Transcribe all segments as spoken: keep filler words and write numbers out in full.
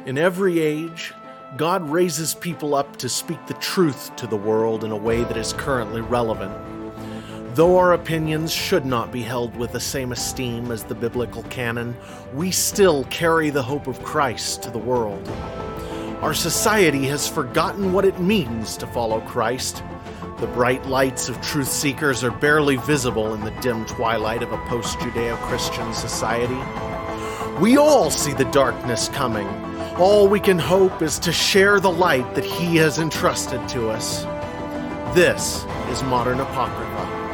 In every age, God raises people up to speak the truth to the world in a way that is currently relevant. Though our opinions should not be held with the same esteem as the biblical canon, we still carry the hope of Christ to the world. Our society has forgotten what it means to follow Christ. The bright lights of truth seekers are barely visible in the dim twilight of a post-Judeo-Christian society. We all see the darkness coming. All we can hope is to share the light that He has entrusted to us. This is Modern Apocrypha.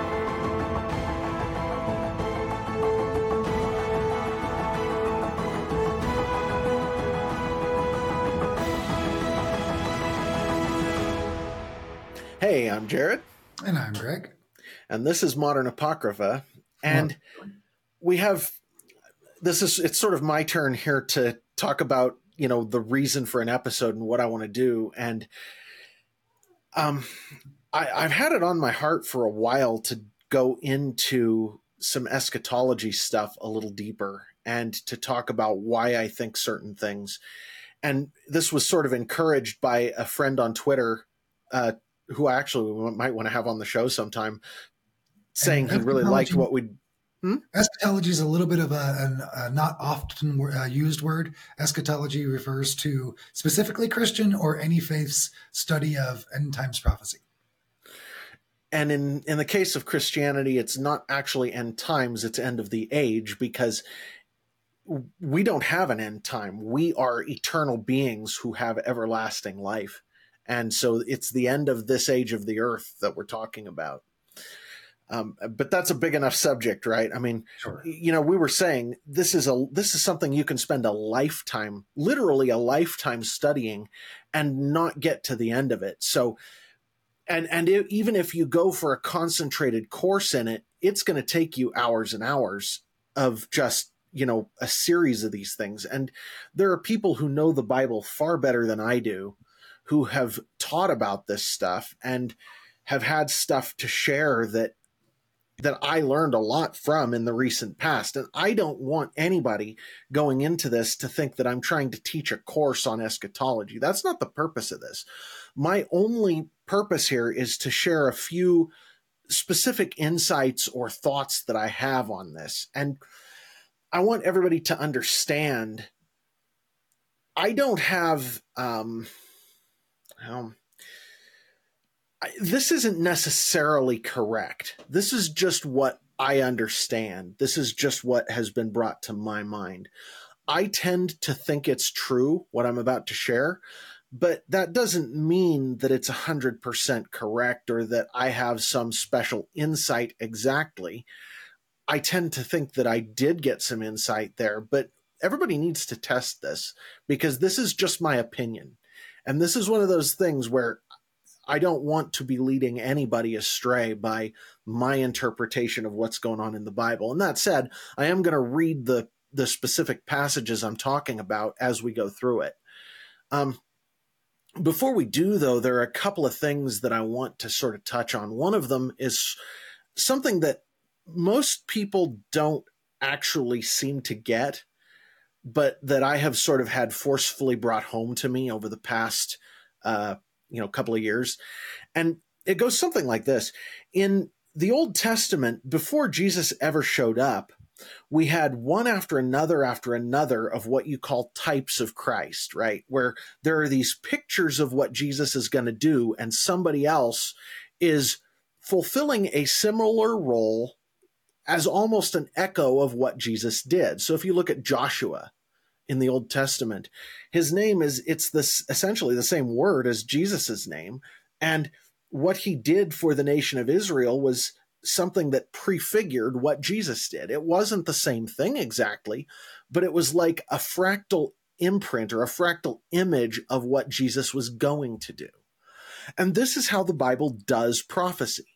Hey, I'm Jared. And I'm Greg. And this is Modern Apocrypha. And we have, this is, it's sort of my turn here to talk about, you know, the reason for an episode and what I want to do. And um, I, I've had it on my heart for a while to go into some eschatology stuff a little deeper and to talk about why I think certain things. And this was sort of encouraged by a friend on Twitter, uh, who I actually might want to have on the show sometime, saying he really liked what we. Hmm? Eschatology is a little bit of a, a, a not often uh, used word. Eschatology refers to specifically Christian or any faith's study of end times prophecy. And in, in the case of Christianity, it's not actually end times, it's end of the age, because we don't have an end time. We are eternal beings who have everlasting life. And so it's the end of this age of the earth that we're talking about. Um, but that's a big enough subject, right? I mean, sure. You know, we were saying this is a this is something you can spend a lifetime, literally a lifetime studying and not get to the end of it. So, and and it, even if you go for a concentrated course in it, it's going to take you hours and hours of just, you know, a series of these things. And there are people who know the Bible far better than I do, who have taught about this stuff and have had stuff to share that that I learned a lot from in the recent past. And I don't want anybody going into this to think that I'm trying to teach a course on eschatology. That's not the purpose of this. My only purpose here is to share a few specific insights or thoughts that I have on this. And I want everybody to understand I don't have... Um, Um, I, this isn't necessarily correct. This is just what I understand. This is just what has been brought to my mind. I tend to think it's true, what I'm about to share, but that doesn't mean that it's one hundred percent correct or that I have some special insight exactly. I tend to think that I did get some insight there, but everybody needs to test this because this is just my opinion. And this is one of those things where I don't want to be leading anybody astray by my interpretation of what's going on in the Bible. And that said, I am going to read the, the specific passages I'm talking about as we go through it. Um, before we do, though, there are a couple of things that I want to sort of touch on. One of them is something that most people don't actually seem to get, but that I have sort of had forcefully brought home to me over the past, uh, you know, couple of years. And it goes something like this. In the Old Testament, before Jesus ever showed up, we had one after another after another of what you call types of Christ, right? Where there are these pictures of what Jesus is going to do, and somebody else is fulfilling a similar role as almost an echo of what Jesus did. So if you look at Joshua in the Old Testament, his name is, it's this essentially the same word as Jesus's name. And what he did for the nation of Israel was something that prefigured what Jesus did. It wasn't the same thing exactly, but it was like a fractal imprint or a fractal image of what Jesus was going to do. And this is how the Bible does prophecy.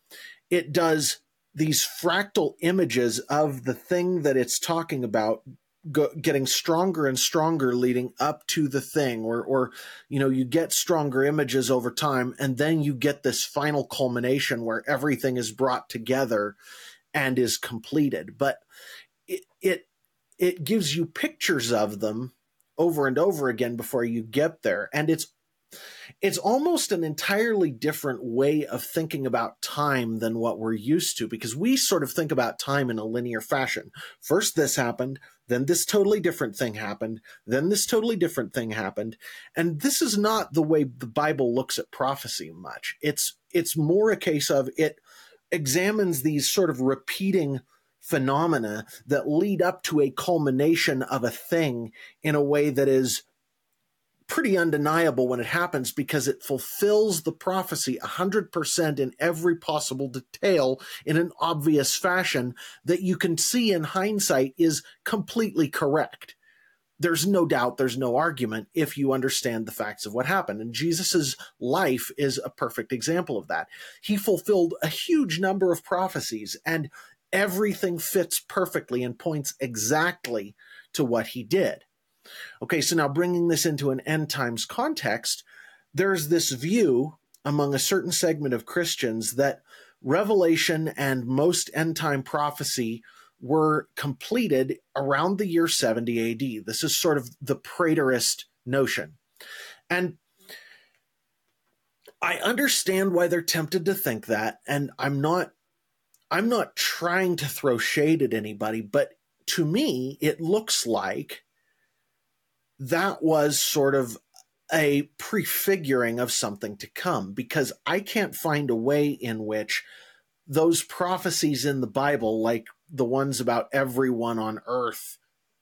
It does these fractal images of the thing that it's talking about go, getting stronger and stronger leading up to the thing, or, or, you know, you get stronger images over time, and then you get this final culmination where everything is brought together and is completed. But it, it, it gives you pictures of them over and over again before you get there. And it's it's almost an entirely different way of thinking about time than what we're used to, because we sort of think about time in a linear fashion. First this happened, then this totally different thing happened, then this totally different thing happened. And this is not the way the Bible looks at prophecy much. It's it's more a case of it examines these sort of repeating phenomena that lead up to a culmination of a thing in a way that is pretty undeniable when it happens, because it fulfills the prophecy one hundred percent in every possible detail in an obvious fashion that you can see in hindsight is completely correct. There's no doubt, there's no argument if you understand the facts of what happened. And Jesus's life is a perfect example of that. He fulfilled a huge number of prophecies, and everything fits perfectly and points exactly to what he did. Okay, so now bringing this into an end times context, there's this view among a certain segment of Christians that Revelation and most end time prophecy were completed around the year seventy A D. This is sort of the preterist notion. And I understand why they're tempted to think that, and I'm not I'm not trying to throw shade at anybody, but to me, it looks like that was sort of a prefiguring of something to come, because I can't find a way in which those prophecies in the Bible, like the ones about everyone on earth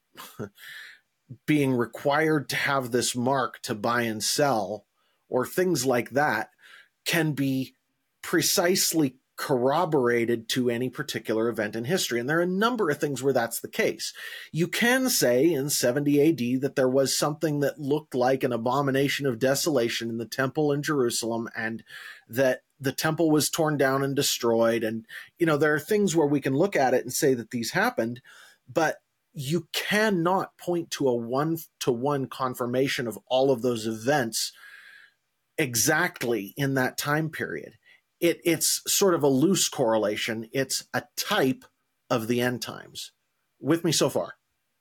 being required to have this mark to buy and sell, or things like that, can be precisely corroborated to any particular event in history. And there are a number of things where that's the case. You can say in seventy A D that there was something that looked like an abomination of desolation in the temple in Jerusalem, and that the temple was torn down and destroyed. And, you know, there are things where we can look at it and say that these happened, but you cannot point to a one-to-one confirmation of all of those events exactly in that time period. It, it's sort of a loose correlation. It's a type of the end times. With me so far?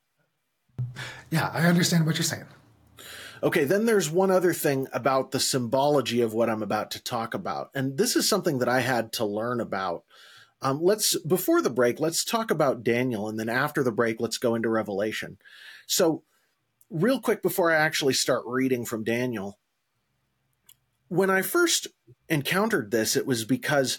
Yeah, I understand what you're saying. Okay, then there's one other thing about the symbology of what I'm about to talk about. And this is something that I had to learn about. Um, let's, before the break, let's talk about Daniel. And then after the break, let's go into Revelation. So real quick, before I actually start reading from Daniel, when I first encountered this, it was because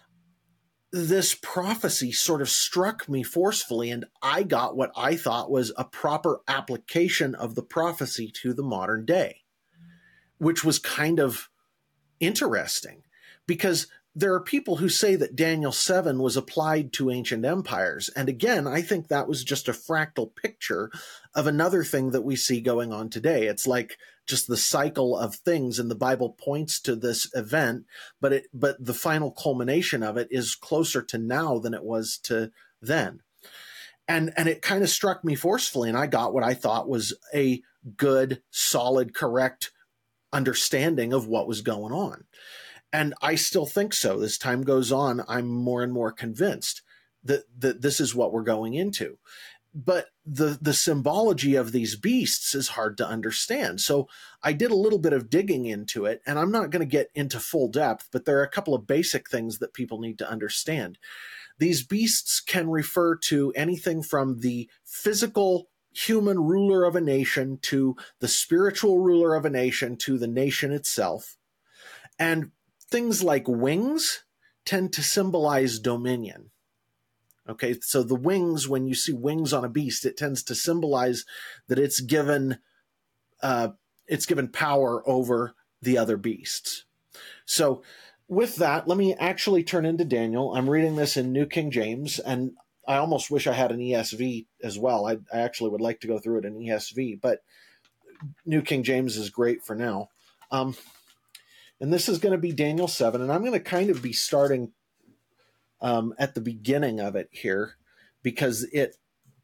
this prophecy sort of struck me forcefully, and I got what I thought was a proper application of the prophecy to the modern day, which was kind of interesting, because there are people who say that Daniel seven was applied to ancient empires. And again, I think that was just a fractal picture of another thing that we see going on today. It's like just the cycle of things, and the Bible points to this event, but it, but the final culmination of it is closer to now than it was to then. And, and it kind of struck me forcefully, and I got what I thought was a good, solid, correct understanding of what was going on. And I still think so. As time goes on, I'm more and more convinced that, that this is what we're going into. But the, the symbology of these beasts is hard to understand. So I did a little bit of digging into it, and I'm not going to get into full depth, but there are a couple of basic things that people need to understand. These beasts can refer to anything from the physical human ruler of a nation to the spiritual ruler of a nation to the nation itself. And things like wings tend to symbolize dominion. Okay, so the wings, when you see wings on a beast, it tends to symbolize that it's given uh, it's given power over the other beasts. So with that, let me actually turn into Daniel. I'm reading this in New King James, and I almost wish I had an E S V as well. I, I actually would like to go through it in E S V, but New King James is great for now. Um, and this is going to be Daniel seven, and I'm going to kind of be starting um, at the beginning of it here, because it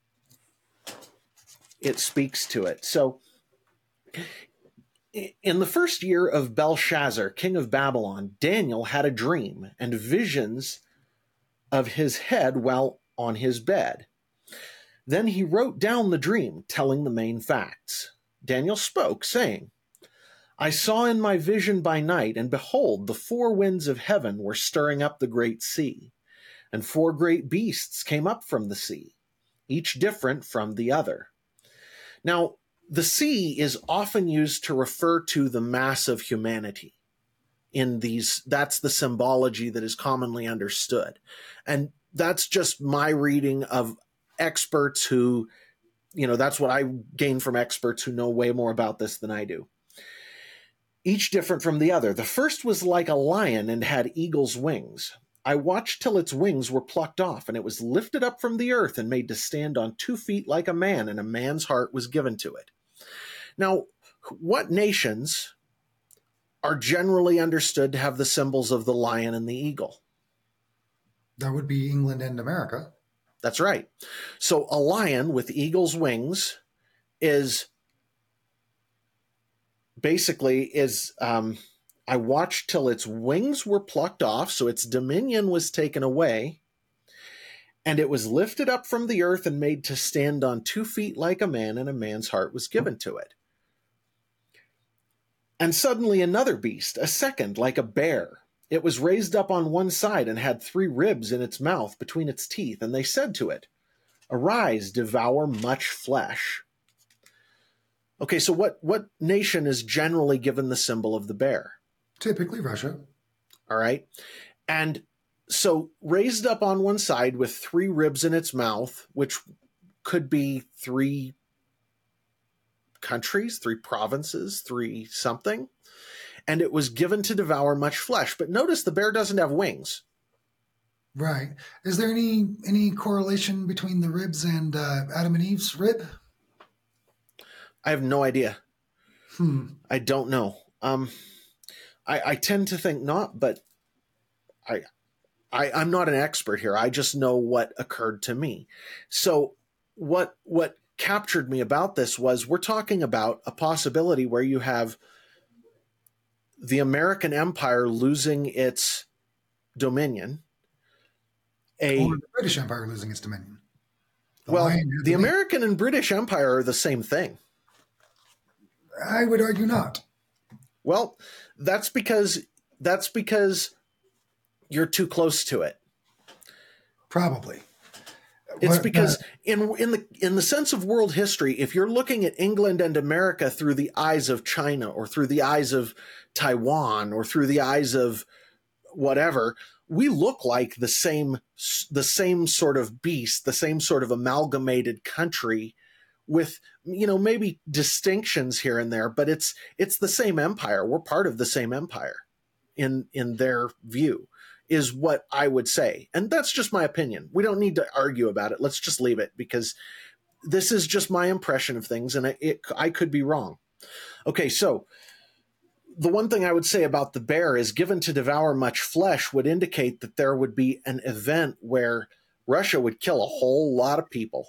it speaks to it. So in the first year of Belshazzar, king of Babylon, Daniel had a dream and visions of his head while on his bed. Then he wrote down the dream, telling the main facts. Daniel spoke, saying, I saw in my vision by night, and behold, the four winds of heaven were stirring up the great sea, and four great beasts came up from the sea, each different from the other. Now, the sea is often used to refer to the mass of humanity. In these, that's the symbology that is commonly understood. And that's just my reading of experts who, you know, that's what I gain from experts who know way more about this than I do. Each different from the other. The first was like a lion and had eagle's wings. I watched till its wings were plucked off, and it was lifted up from the earth and made to stand on two feet like a man, and a man's heart was given to it. Now, what nations are generally understood to have the symbols of the lion and the eagle? That would be England and America. That's right. So a lion with eagle's wings is basically is, um, I watched till its wings were plucked off, so its dominion was taken away, and it was lifted up from the earth and made to stand on two feet like a man, and a man's heart was given to it. And suddenly another beast, a second, like a bear. It was raised up on one side and had three ribs in its mouth between its teeth. And they said to it, Arise, devour much flesh. Okay, so what, what nation is generally given the symbol of the bear? Typically Russia. All right. And so raised up on one side with three ribs in its mouth, which could be three countries, three provinces, three something, and it was given to devour much flesh. But notice the bear doesn't have wings. Right. Is there any any correlation between the ribs and uh, Adam and Eve's rib? I have no idea. Hmm. I don't know. Um, I, I tend to think not, but I, I I'm not an expert here. I just know what occurred to me. So what what captured me about this was we're talking about a possibility where you have the American Empire losing its dominion. A, or the British Empire losing its dominion. The well, the American and British Empire are the same thing. I would argue not. Well, that's because that's because you're too close to it. Probably. It's But, because uh, in in the in the sense of world history, if you're looking at England and America through the eyes of China or through the eyes of Taiwan or through the eyes of whatever, we look like the same the same sort of beast, the same sort of amalgamated country with, you know, maybe distinctions here and there, but it's it's the same empire. We're part of the same empire in in their view, is what I would say. And that's just my opinion. We don't need to argue about it. Let's just leave it, because this is just my impression of things, and it, I could be wrong. Okay, so the one thing I would say about the bear is given to devour much flesh would indicate that there would be an event where Russia would kill a whole lot of people.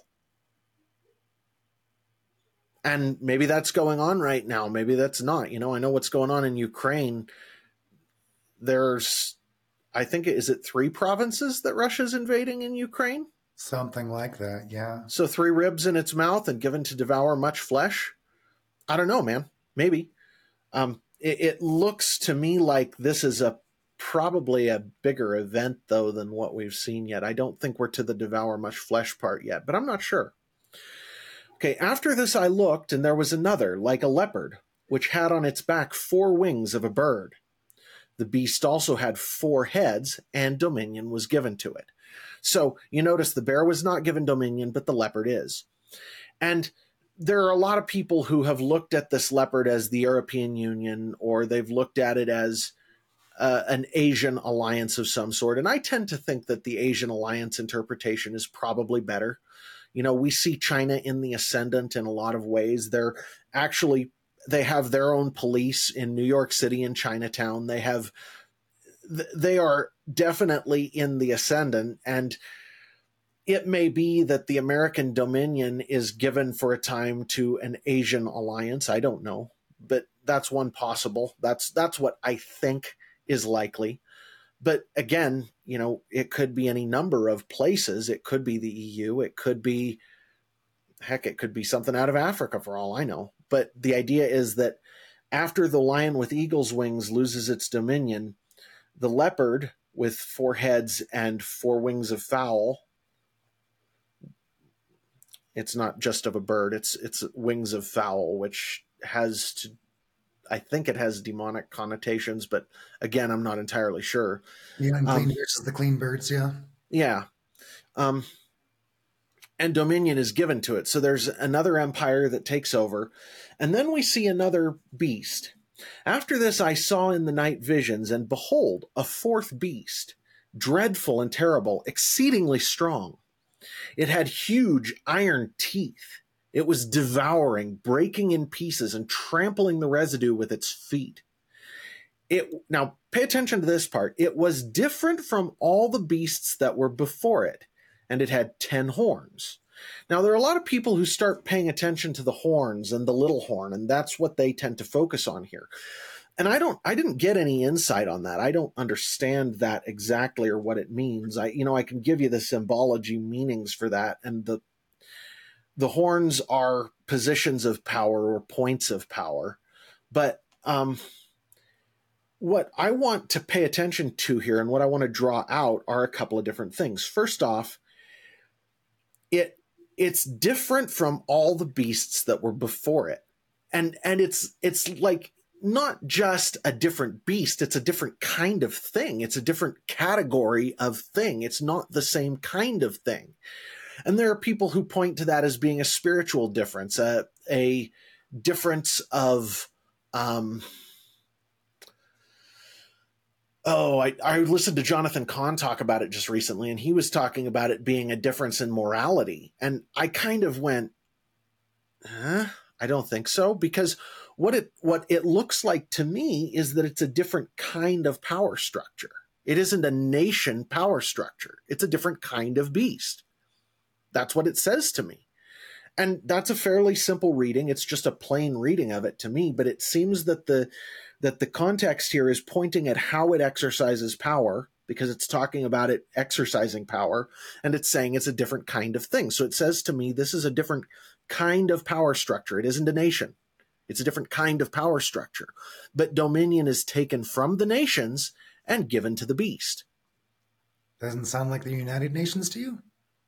And maybe that's going on right now. Maybe that's not. You know, I know what's going on in Ukraine. There's, I think, is it three provinces that Russia's invading in Ukraine? Something like that, yeah. So three ribs in its mouth and given to devour much flesh? I don't know, man. Maybe. Um, it, it looks to me like this is a probably a bigger event, though, than what we've seen yet. I don't think we're to the devour much flesh part yet, but I'm not sure. Okay, after this I looked, and there was another, like a leopard, which had on its back four wings of a bird. The beast also had four heads, and dominion was given to it. So you notice the bear was not given dominion, but the leopard is. And there are a lot of people who have looked at this leopard as the European Union, or they've looked at it as uh, an Asian alliance of some sort. And I tend to think that the Asian alliance interpretation is probably better. You know, we see China in the ascendant in a lot of ways. They're actually, they have their own police in New York City and Chinatown. They have, they are definitely in the ascendant. And it may be that the American dominion is given for a time to an Asian alliance. I don't know, but that's one possible. That's, that's what I think is likely. But again, you know, it could be any number of places. It could be the E U. It could be, Heck, it could be something out of Africa for all I know. But the idea is that after the lion with eagle's wings loses its dominion, the leopard with four heads and four wings of fowl, it's not just of a bird, it's it's wings of fowl, which has to, I think it has demonic connotations, but again, I'm not entirely sure. The unclean Um, versus the clean birds, yeah. Yeah. Um, and dominion is given to it. So there's another empire that takes over. And then we see another beast. After this, I saw in the night visions, and behold, a fourth beast, dreadful and terrible, exceedingly strong. It had huge iron teeth. It was devouring, breaking in pieces, and trampling the residue with its feet. It, now, pay attention to this part. It was different from all the beasts that were before it, and it had ten horns. Now, there are a lot of people who start paying attention to the horns and the little horn, and that's what they tend to focus on here. And I don't, I didn't get any insight on that. I don't understand that exactly or what it means. I, you know, I can give you the symbology meanings for that, and the the horns are positions of power or points of power. But um, what I want to pay attention to here and what I want to draw out are a couple of different things. First off, it it's different from all the beasts that were before it. And and it's it's like not just a different beast, it's a different kind of thing. It's a different category of thing. It's not the same kind of thing. And there are people who point to that as being a spiritual difference, a, a difference of, um, oh, I, I listened to Jonathan Cahn talk about it just recently, and he was talking about it being a difference in morality. And I kind of went, huh? I don't think so, because what it what it looks like to me is that it's a different kind of power structure. It isn't a nation power structure. It's a different kind of beast. That's what it says to me. And that's a fairly simple reading. It's just a plain reading of it to me, but it seems that the that the context here is pointing at how it exercises power, because it's talking about it exercising power, and it's saying it's a different kind of thing. So it says to me, this is a different kind of power structure. It isn't a nation. It's a different kind of power structure. But dominion is taken from the nations and given to the beast. Doesn't sound like the United Nations to you?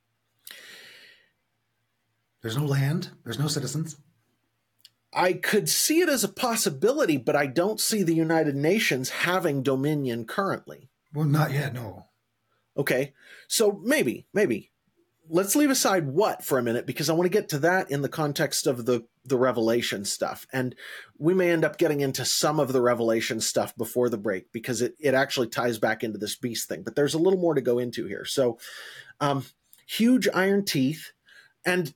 There's no land. There's no citizens. I could see it as a possibility, but I don't see the United Nations having dominion currently. Well, not yet, no. Okay, so maybe, maybe. Let's leave aside what for a minute, because I want to get to that in the context of the, the Revelation stuff. And we may end up getting into some of the Revelation stuff before the break, because it, it actually ties back into this beast thing. But there's a little more to go into here. So um, huge iron teeth, and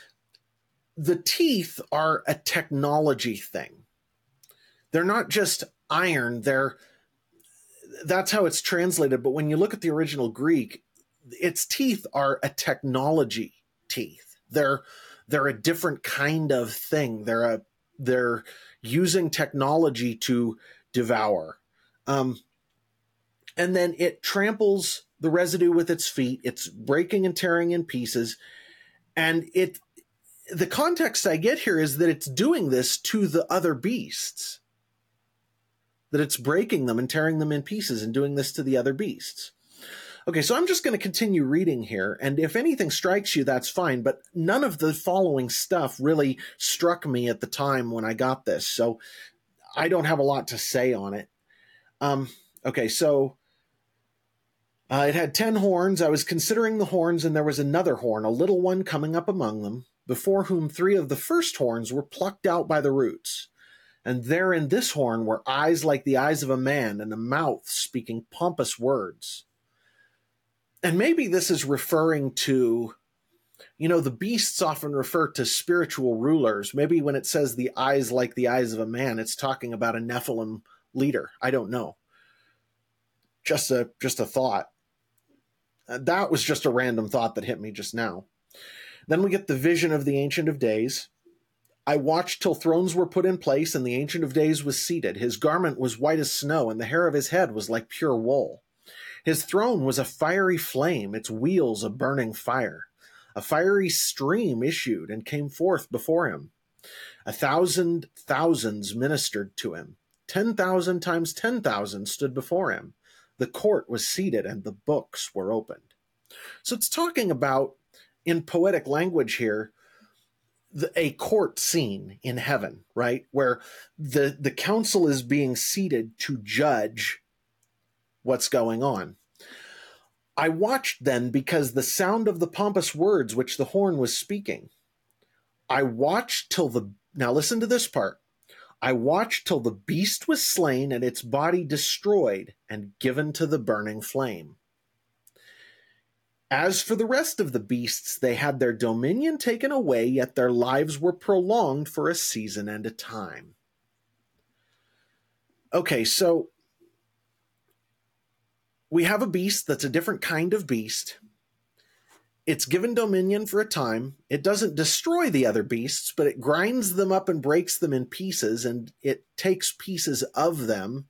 the teeth are a technology thing. They're not just iron. They're that's how it's translated. But when you look at the original Greek, its teeth are a technology teeth. They're they're a different kind of thing. They're a they're using technology to devour. Um, and then it tramples the residue with its feet. It's breaking and tearing in pieces. And it the context I get here is that it's doing this to the other beasts. That it's breaking them and tearing them in pieces and doing this to the other beasts. Okay, so I'm just going to continue reading here, and if anything strikes you, that's fine, but none of the following stuff really struck me at the time when I got this, so I don't have a lot to say on it. Um, okay, so uh, it had ten horns. I was considering the horns, and there was another horn, a little one coming up among them, before whom three of the first horns were plucked out by the roots. And there in this horn were eyes like the eyes of a man, and a mouth speaking pompous words. And maybe this is referring to, you know, the beasts often refer to spiritual rulers. Maybe when it says the eyes like the eyes of a man, it's talking about a Nephilim leader. I don't know. Just a, just a thought. Uh, that was just a random thought that hit me just now. Then we get the vision of the Ancient of Days. I watched till thrones were put in place, and the Ancient of Days was seated. His garment was white as snow, and the hair of his head was like pure wool. His throne was a fiery flame, its wheels a burning fire. A fiery stream issued and came forth before him. A thousand thousands ministered to him. Ten thousand times ten thousand stood before him. The court was seated and the books were opened. So it's talking about, in poetic language here, the, a court scene in heaven, right? Where the, the council is being seated to judge what's going on. I watched then because the sound of the pompous words which the horn was speaking. I watched till the, now listen to this part. I watched till the beast was slain and its body destroyed and given to the burning flame. As for the rest of the beasts, they had their dominion taken away, yet their lives were prolonged for a season and a time. Okay, so we have a beast that's a different kind of beast. It's given dominion for a time. It doesn't destroy the other beasts, but it grinds them up and breaks them in pieces, and it takes pieces of them.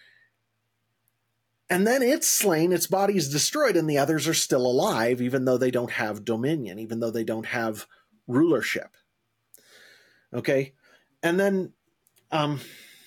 And then it's slain, its body is destroyed, and the others are still alive, even though they don't have dominion, even though they don't have rulership. Okay? And then um,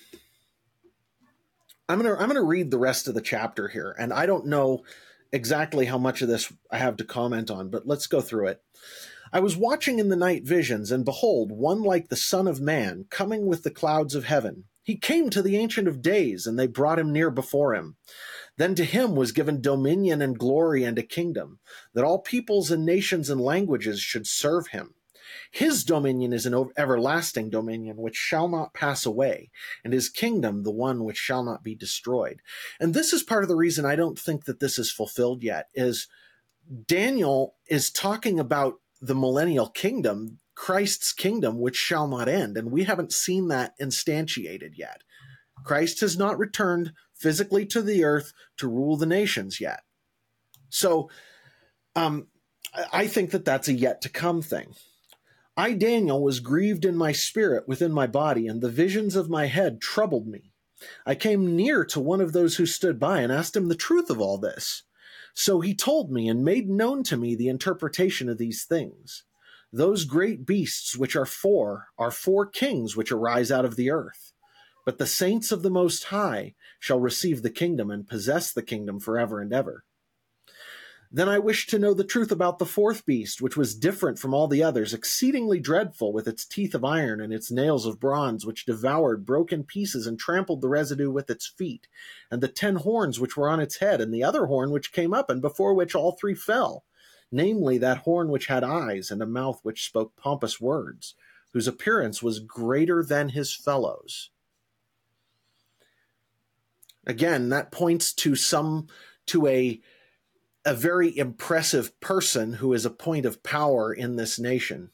I'm going to I'm going to read the rest of the chapter here, and I don't know exactly how much of this I have to comment on, but let's go through it. I was watching in the night visions, and behold, one like the Son of Man, coming with the clouds of heaven. He came to the Ancient of Days, and they brought him near before him. Then to him was given dominion and glory and a kingdom, that all peoples and nations and languages should serve him. His dominion is an everlasting dominion which shall not pass away, and his kingdom the one which shall not be destroyed. And this is part of the reason I don't think that this is fulfilled yet, is Daniel is talking about the millennial kingdom, Christ's kingdom, which shall not end, and we haven't seen that instantiated yet. Christ has not returned physically to the earth to rule the nations yet. So um, I think that that's a yet to come thing. I, Daniel, was grieved in my spirit within my body, and the visions of my head troubled me. I came near to one of those who stood by and asked him the truth of all this. So he told me and made known to me the interpretation of these things. Those great beasts which are four are four kings which arise out of the earth. But the saints of the Most High shall receive the kingdom and possess the kingdom forever and ever. Then I wished to know the truth about the fourth beast, which was different from all the others, exceedingly dreadful, with its teeth of iron and its nails of bronze, which devoured, broke in pieces, and trampled the residue with its feet, and the ten horns which were on its head, and the other horn which came up, and before which all three fell, namely that horn which had eyes, and a mouth which spoke pompous words, whose appearance was greater than his fellows. Again, that points to some to a a very impressive person who is a point of power in this nation.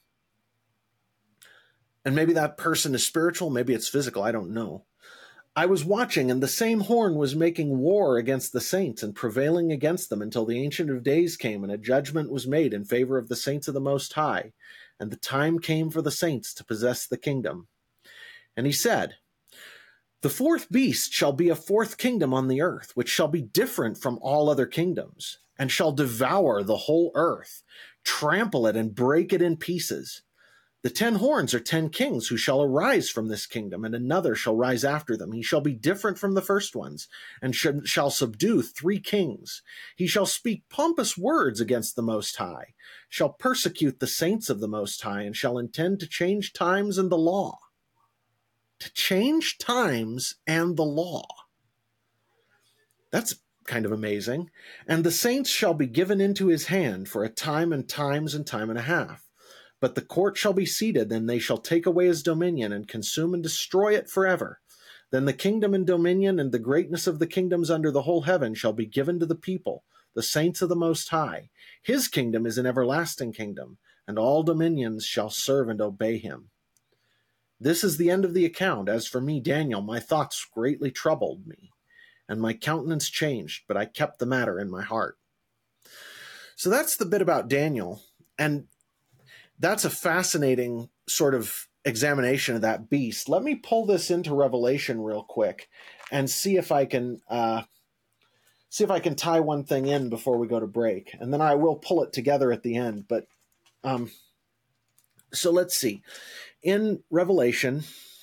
And maybe that person is spiritual, maybe it's physical, I don't know. I was watching, and the same horn was making war against the saints and prevailing against them until the Ancient of Days came, and a judgment was made in favor of the saints of the Most High, and the time came for the saints to possess the kingdom. And he said, the fourth beast shall be a fourth kingdom on the earth, which shall be different from all other kingdoms, and shall devour the whole earth, trample it, and break it in pieces. The ten horns are ten kings who shall arise from this kingdom, and another shall rise after them. He shall be different from the first ones, and sh- shall subdue three kings. He shall speak pompous words against the Most High, shall persecute the saints of the Most High, and shall intend to change times and the law. To change times and the law. That's kind of amazing. And the saints shall be given into his hand for a time and times and time and a half. But the court shall be seated, and they shall take away his dominion and consume and destroy it forever. Then the kingdom and dominion and the greatness of the kingdoms under the whole heaven shall be given to the people, the saints of the Most High. His kingdom is an everlasting kingdom, and all dominions shall serve and obey him. This is the end of the account. As for me, Daniel, my thoughts greatly troubled me, and my countenance changed, but I kept the matter in my heart. So that's the bit about Daniel, and that's a fascinating sort of examination of that beast. Let me pull this into Revelation real quick and see if I can uh, see if I can tie one thing in before we go to break, and then I will pull it together at the end. But Um, so let's see. In Revelation,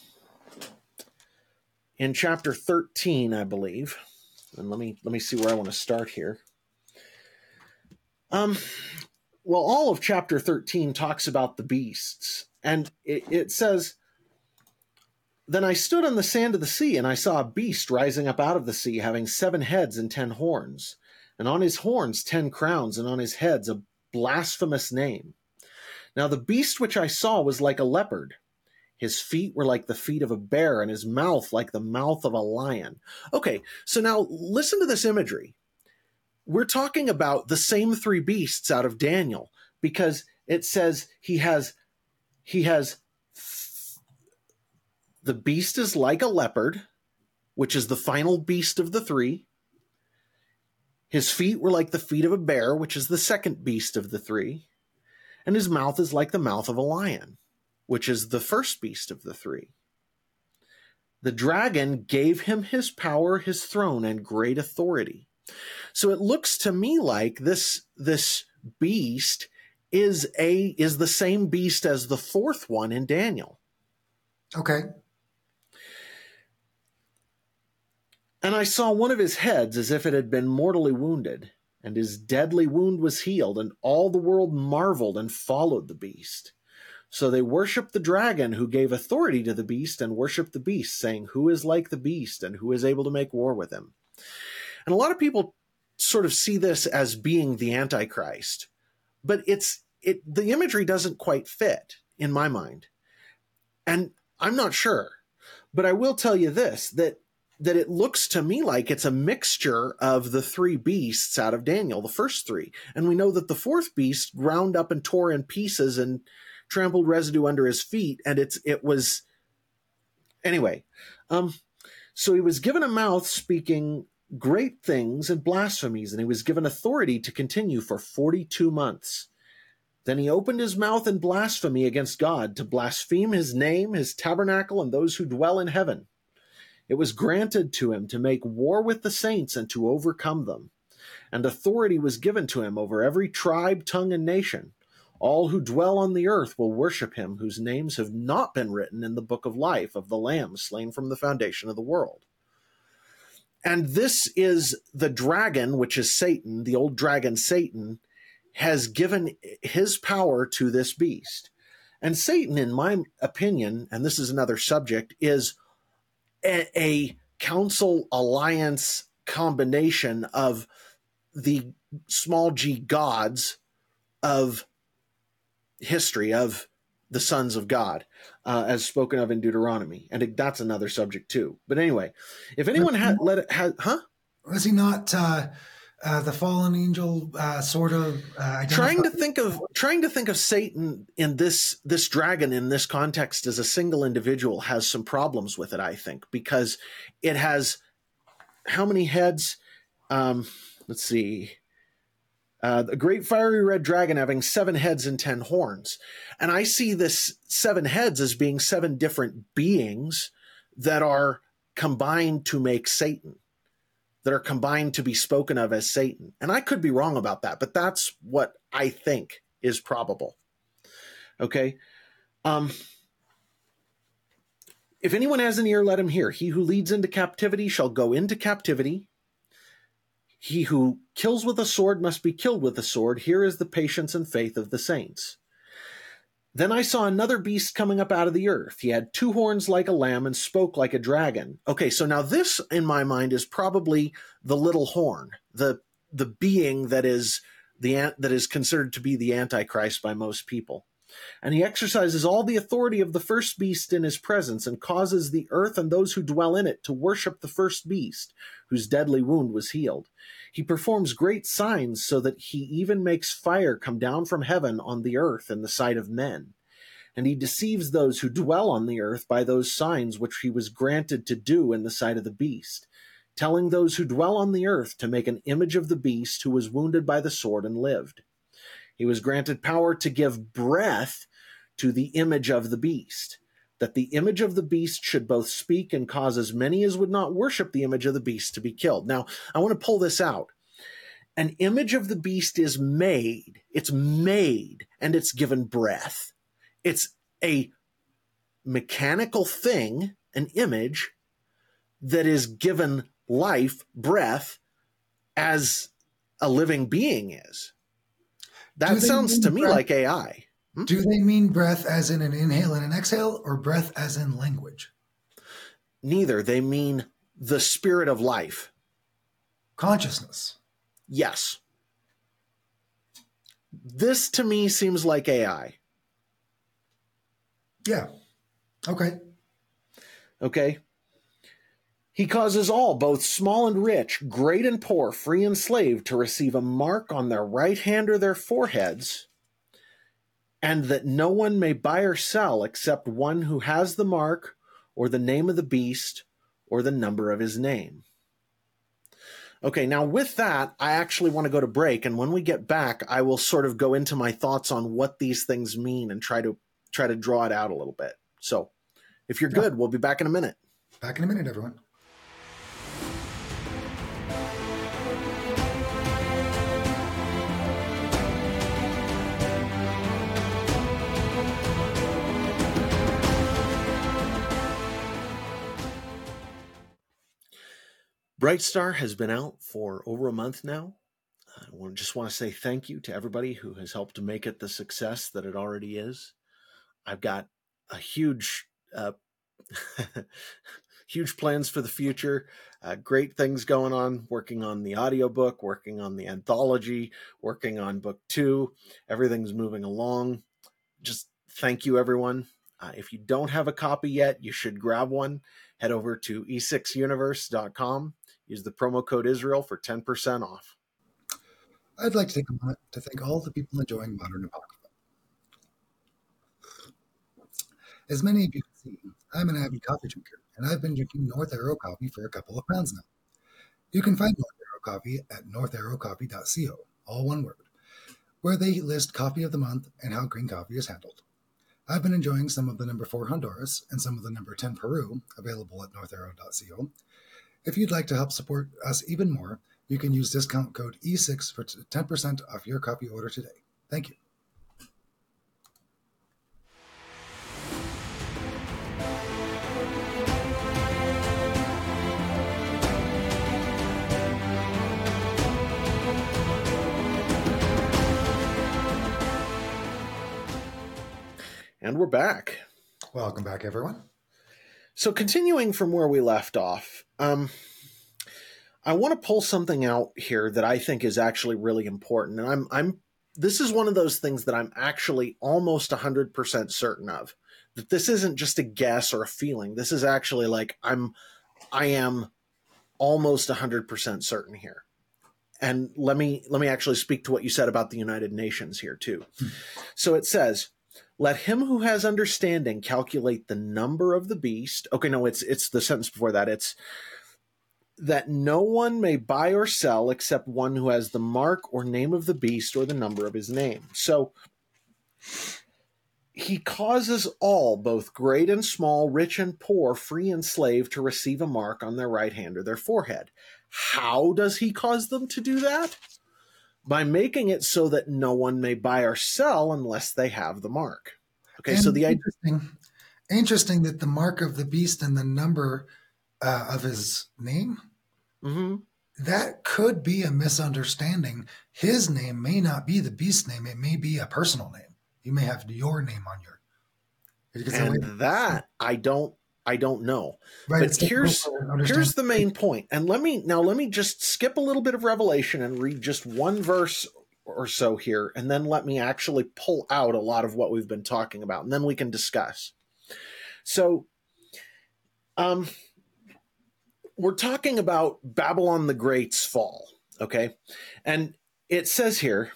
in chapter thirteen, I believe, and let me let me see where I want to start here. Um, well, all of chapter thirteen talks about the beasts, and it, it says, "Then I stood on the sand of the sea, and I saw a beast rising up out of the sea, having seven heads and ten horns, and on his horns ten crowns, and on his heads a blasphemous name. Now the beast which I saw was like a leopard. His feet were like the feet of a bear, and his mouth like the mouth of a lion." Okay, so now listen to this imagery. We're talking about the same three beasts out of Daniel, because it says he has, he has, the beast is like a leopard, which is the final beast of the three. His feet were like the feet of a bear, which is the second beast of the three. And his mouth is like the mouth of a lion, which is the first beast of the three. The dragon gave him his power, his throne, and great authority. So it looks to me like this, this beast is a is the same beast as the fourth one in Daniel. Okay. And I saw one of his heads as if it had been mortally wounded, and his deadly wound was healed, and all the world marveled and followed the beast. So they worshipped the dragon who gave authority to the beast, and worshipped the beast, saying, "Who is like the beast, and who is able to make war with him?" And a lot of people sort of see this as being the Antichrist, but it's it the imagery doesn't quite fit in my mind. And I'm not sure, but I will tell you this, that that it looks to me like it's a mixture of the three beasts out of Daniel, the first three. And we know that the fourth beast ground up and tore in pieces and trampled residue under his feet. And it's, it was, anyway. Um, so he was given a mouth speaking great things and blasphemies, and he was given authority to continue for forty-two months. Then he opened his mouth in blasphemy against God, to blaspheme his name, his tabernacle, and those who dwell in heaven. It was granted to him to make war with the saints and to overcome them. And authority was given to him over every tribe, tongue, and nation. All who dwell on the earth will worship him, whose names have not been written in the book of life of the Lamb slain from the foundation of the world. And this is the dragon, which is Satan, the old dragon Satan, has given his power to this beast. And Satan, in my opinion, and this is another subject, is a, a council alliance combination of the small g gods of history, of the sons of God, uh, as spoken of in Deuteronomy. And it, that's another subject too. But anyway, if anyone had let it, had, huh? Was he not uh, uh, the fallen angel, uh, sort of uh, trying to think of trying to think of Satan in this this dragon in this context as a single individual has some problems with it, I think, because it has how many heads? Um, let's see. Uh, the great fiery red dragon having seven heads and ten horns. And I see this seven heads as being seven different beings that are combined to make Satan, that are combined to be spoken of as Satan. And I could be wrong about that, but that's what I think is probable. Okay. Um, if anyone has an ear, let him hear. He who leads into captivity shall go into captivity. He who kills with a sword must be killed with a sword. Here is the patience and faith of the saints. Then I saw another beast coming up out of the earth. He had two horns like a lamb and spoke like a dragon. Okay, so now this, in my mind, is probably the little horn, the the being that is the that is considered to be the Antichrist by most people. And he exercises all the authority of the first beast in his presence, and causes the earth and those who dwell in it to worship the first beast, whose deadly wound was healed. He performs great signs, so that he even makes fire come down from heaven on the earth in the sight of men. And he deceives those who dwell on the earth by those signs which he was granted to do in the sight of the beast, telling those who dwell on the earth to make an image of the beast who was wounded by the sword and lived. He was granted power to give breath to the image of the beast, that the image of the beast should both speak and cause as many as would not worship the image of the beast to be killed. Now, I want to pull this out. an image of the beast is made. It's made, and it's given breath. It's a mechanical thing, an image, that is given life, breath, as a living being is. That sounds to me breath, like A I. Hmm? Do they mean breath as in an inhale and an exhale, or breath as in language? Neither. They mean the spirit of life. Consciousness. Yes. This to me seems like A I. Yeah. Okay. Okay. He causes all, both small and rich, great and poor, free and slave, to receive a mark on their right hand or their foreheads, and that no one may buy or sell except one who has the mark or the name of the beast or the number of his name. Okay, now with that, I actually want to go to break, and when we get back, I will sort of go into my thoughts on what these things mean and try to try to draw it out a little bit. So, if you're good, we'll be back in a minute. Back in a minute, everyone. Bright Star has been out for over a month now. I just want to say thank you to everybody who has helped to make it the success that it already is. I've got a huge, uh, huge plans for the future. Uh, great things going on, working on the audiobook, working on the anthology, working on book two. Everything's moving along. Just thank you, everyone. Uh, if you don't have a copy yet, you should grab one. Head over to e six universe dot com. Use the promo code Israel for ten percent off. I'd like to take a moment to thank all the people enjoying Modern Apocrypha. As many of you can see, I'm an avid coffee drinker, and I've been drinking North Arrow coffee for a couple of pounds now. You can find North Arrow coffee at north arrow coffee dot co, all one word, where they list coffee of the month and how green coffee is handled. I've been enjoying some of the number four Honduras and some of the number ten Peru, available at north arrow dot co. If you'd like to help support us even more, you can use discount code E six for ten percent off your coffee order today. Thank you. And we're back. Welcome back, everyone. So continuing from where we left off, um, I want to pull something out here that I think is actually really important. And I'm, I'm, this is one of those things that I'm actually almost one hundred percent certain of, that this isn't just a guess or a feeling. This is actually like, I'm, I am almost one hundred percent certain here. And let me, let me actually speak to what you said about the United Nations here too. Hmm. So it says, let him who has understanding calculate the number of the beast. Okay, no, it's it's the sentence before that. It's that no one may buy or sell except one who has the mark or name of the beast or the number of his name. So he causes all, both great and small, rich and poor, free and slave, to receive a mark on their right hand or their forehead. How does he cause them to do that? By making it so that no one may buy or sell unless they have the mark. Okay, and so the interesting, interesting that the mark of the beast and the number uh, of his name, mm-hmm. that could be a misunderstanding. His name may not be the beast's name; it may be a personal name. You may have your name on your. And that I don't. I don't know. Right, but here's here's the main point. And let me now let me just skip a little bit of Revelation and read just one verse or so here, and then let me actually pull out a lot of what we've been talking about, and then we can discuss. So um we're talking about Babylon the Great's fall, okay? And it says here,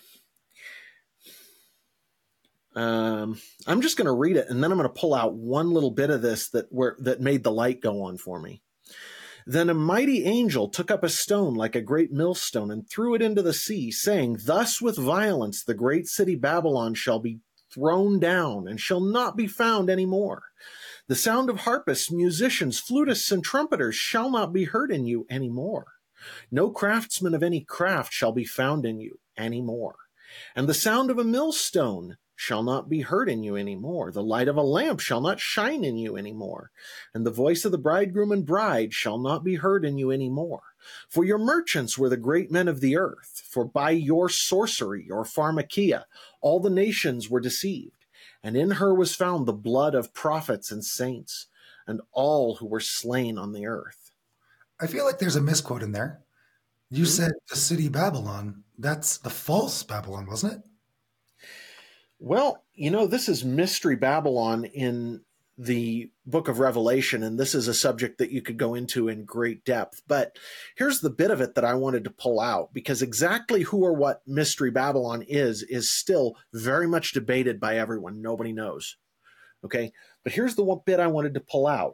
Um, I'm just going to read it, and then I'm going to pull out one little bit of this that where that made the light go on for me. Then a mighty angel took up a stone like a great millstone and threw it into the sea, saying, Thus with violence the great city Babylon shall be thrown down and shall not be found any more. The sound of harpists, musicians, flutists, and trumpeters shall not be heard in you any more. No craftsman of any craft shall be found in you any more. And the sound of a millstone shall not be heard in you any more. The light of a lamp shall not shine in you any more. And the voice of the bridegroom and bride shall not be heard in you any more. For your merchants were the great men of the earth. For by your sorcery, your pharmakia, all the nations were deceived. And in her was found the blood of prophets and saints, and all who were slain on the earth. I feel like there's a misquote in there. You mm-hmm. said the city Babylon. That's the false Babylon, wasn't it? Well, you know, this is Mystery Babylon in the book of Revelation, and this is a subject that you could go into in great depth. But here's the bit of it that I wanted to pull out, because exactly who or what Mystery Babylon is, is still very much debated by everyone. Nobody knows. Okay? But here's the one bit I wanted to pull out.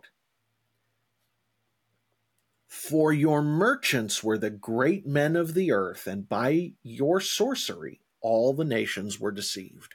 For your merchants were the great men of the earth, and by your sorcery all the nations were deceived.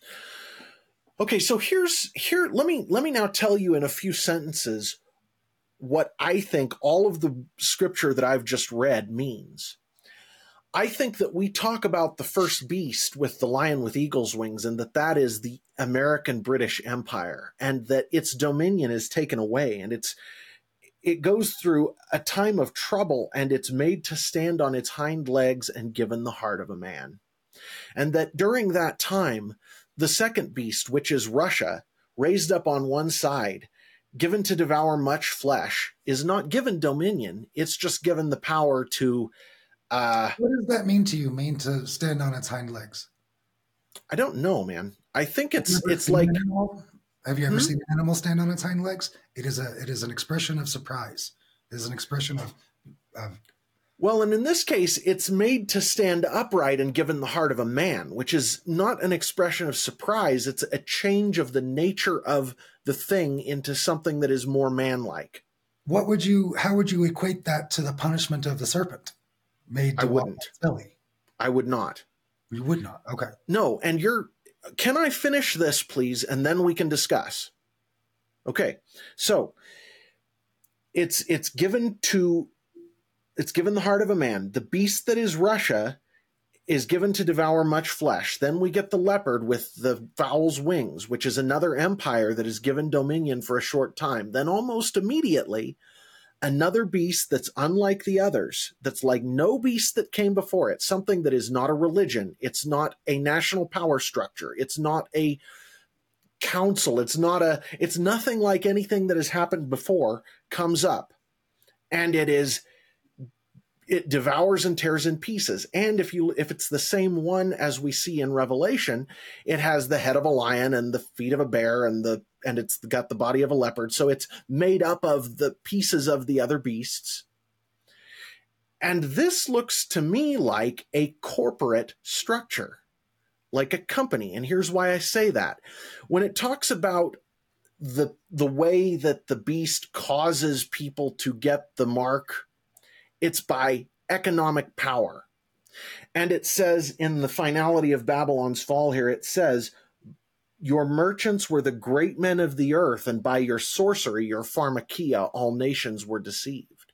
Okay, so here's here let me let me now tell you in a few sentences what I think all of the scripture that I've just read means. I think that we talk about the first beast with the lion with eagle's wings, and that that is the American British Empire, and that its dominion is taken away, and it's it goes through a time of trouble, and it's made to stand on its hind legs and given the heart of a man. And that during that time, the second beast, which is Russia, raised up on one side, given to devour much flesh, is not given dominion. It's just given the power to... Uh, what does that mean to you, mean to stand on its hind legs? I don't know, man. I think it's it's like... Have you ever hmm? seen an animal stand on its hind legs? It is a it is an expression of surprise. It is an expression of, of Well, and in this case, it's made to stand upright and given the heart of a man, which is not an expression of surprise. It's a change of the nature of the thing into something that is more manlike. What would you, how would you equate that to the punishment of the serpent? Made to I wouldn't. walk its belly? I would not. You would not? Okay. No, and you're, can I finish this, please, and then we can discuss? Okay, so it's it's given to... It's given the heart of a man. The beast that is Russia is given to devour much flesh. Then we get the leopard with the fowl's wings, which is another empire that is given dominion for a short time. Then almost immediately, another beast that's unlike the others, that's like no beast that came before it, something that is not a religion. It's not a national power structure. It's not a council. It's not a, it's nothing like anything that has happened before comes up. And it is... It devours and tears in pieces. And if you if it's the same one as we see in Revelation, it has the head of a lion and the feet of a bear and the and it's got the body of a leopard. So it's made up of the pieces of the other beasts. And this looks to me like a corporate structure, like a company. And here's why I say that. When it talks about the the way that the beast causes people to get the mark, it's by economic power. And it says in the finality of Babylon's fall here, it says, your merchants were the great men of the earth, and by your sorcery, your pharmakia, all nations were deceived.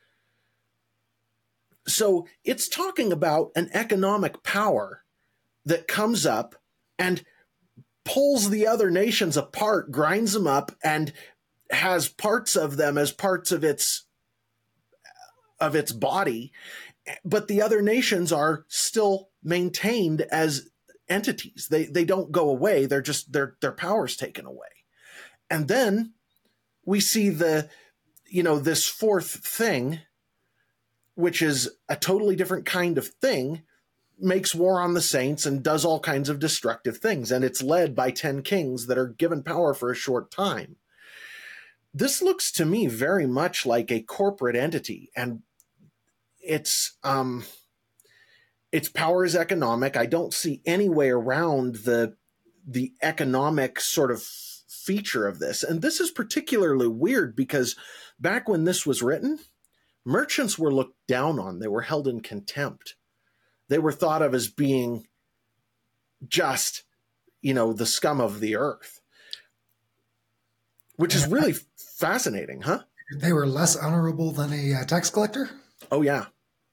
So it's talking about an economic power that comes up and pulls the other nations apart, grinds them up, and has parts of them as parts of its of its body, but the other nations are still maintained as entities. They they don't go away. They're just their their power's taken away. And then we see the, you know, this fourth thing, which is a totally different kind of thing, makes war on the saints and does all kinds of destructive things. And it's led by ten kings that are given power for a short time. This looks to me very much like a corporate entity, and its um, its power is economic. I don't see any way around the the economic sort of feature of this. And this is particularly weird because back when this was written, merchants were looked down on. They were held in contempt. They were thought of as being just, you know, the scum of the earth. Which is really fascinating, huh? They were less honorable than a uh, tax collector? Oh, yeah.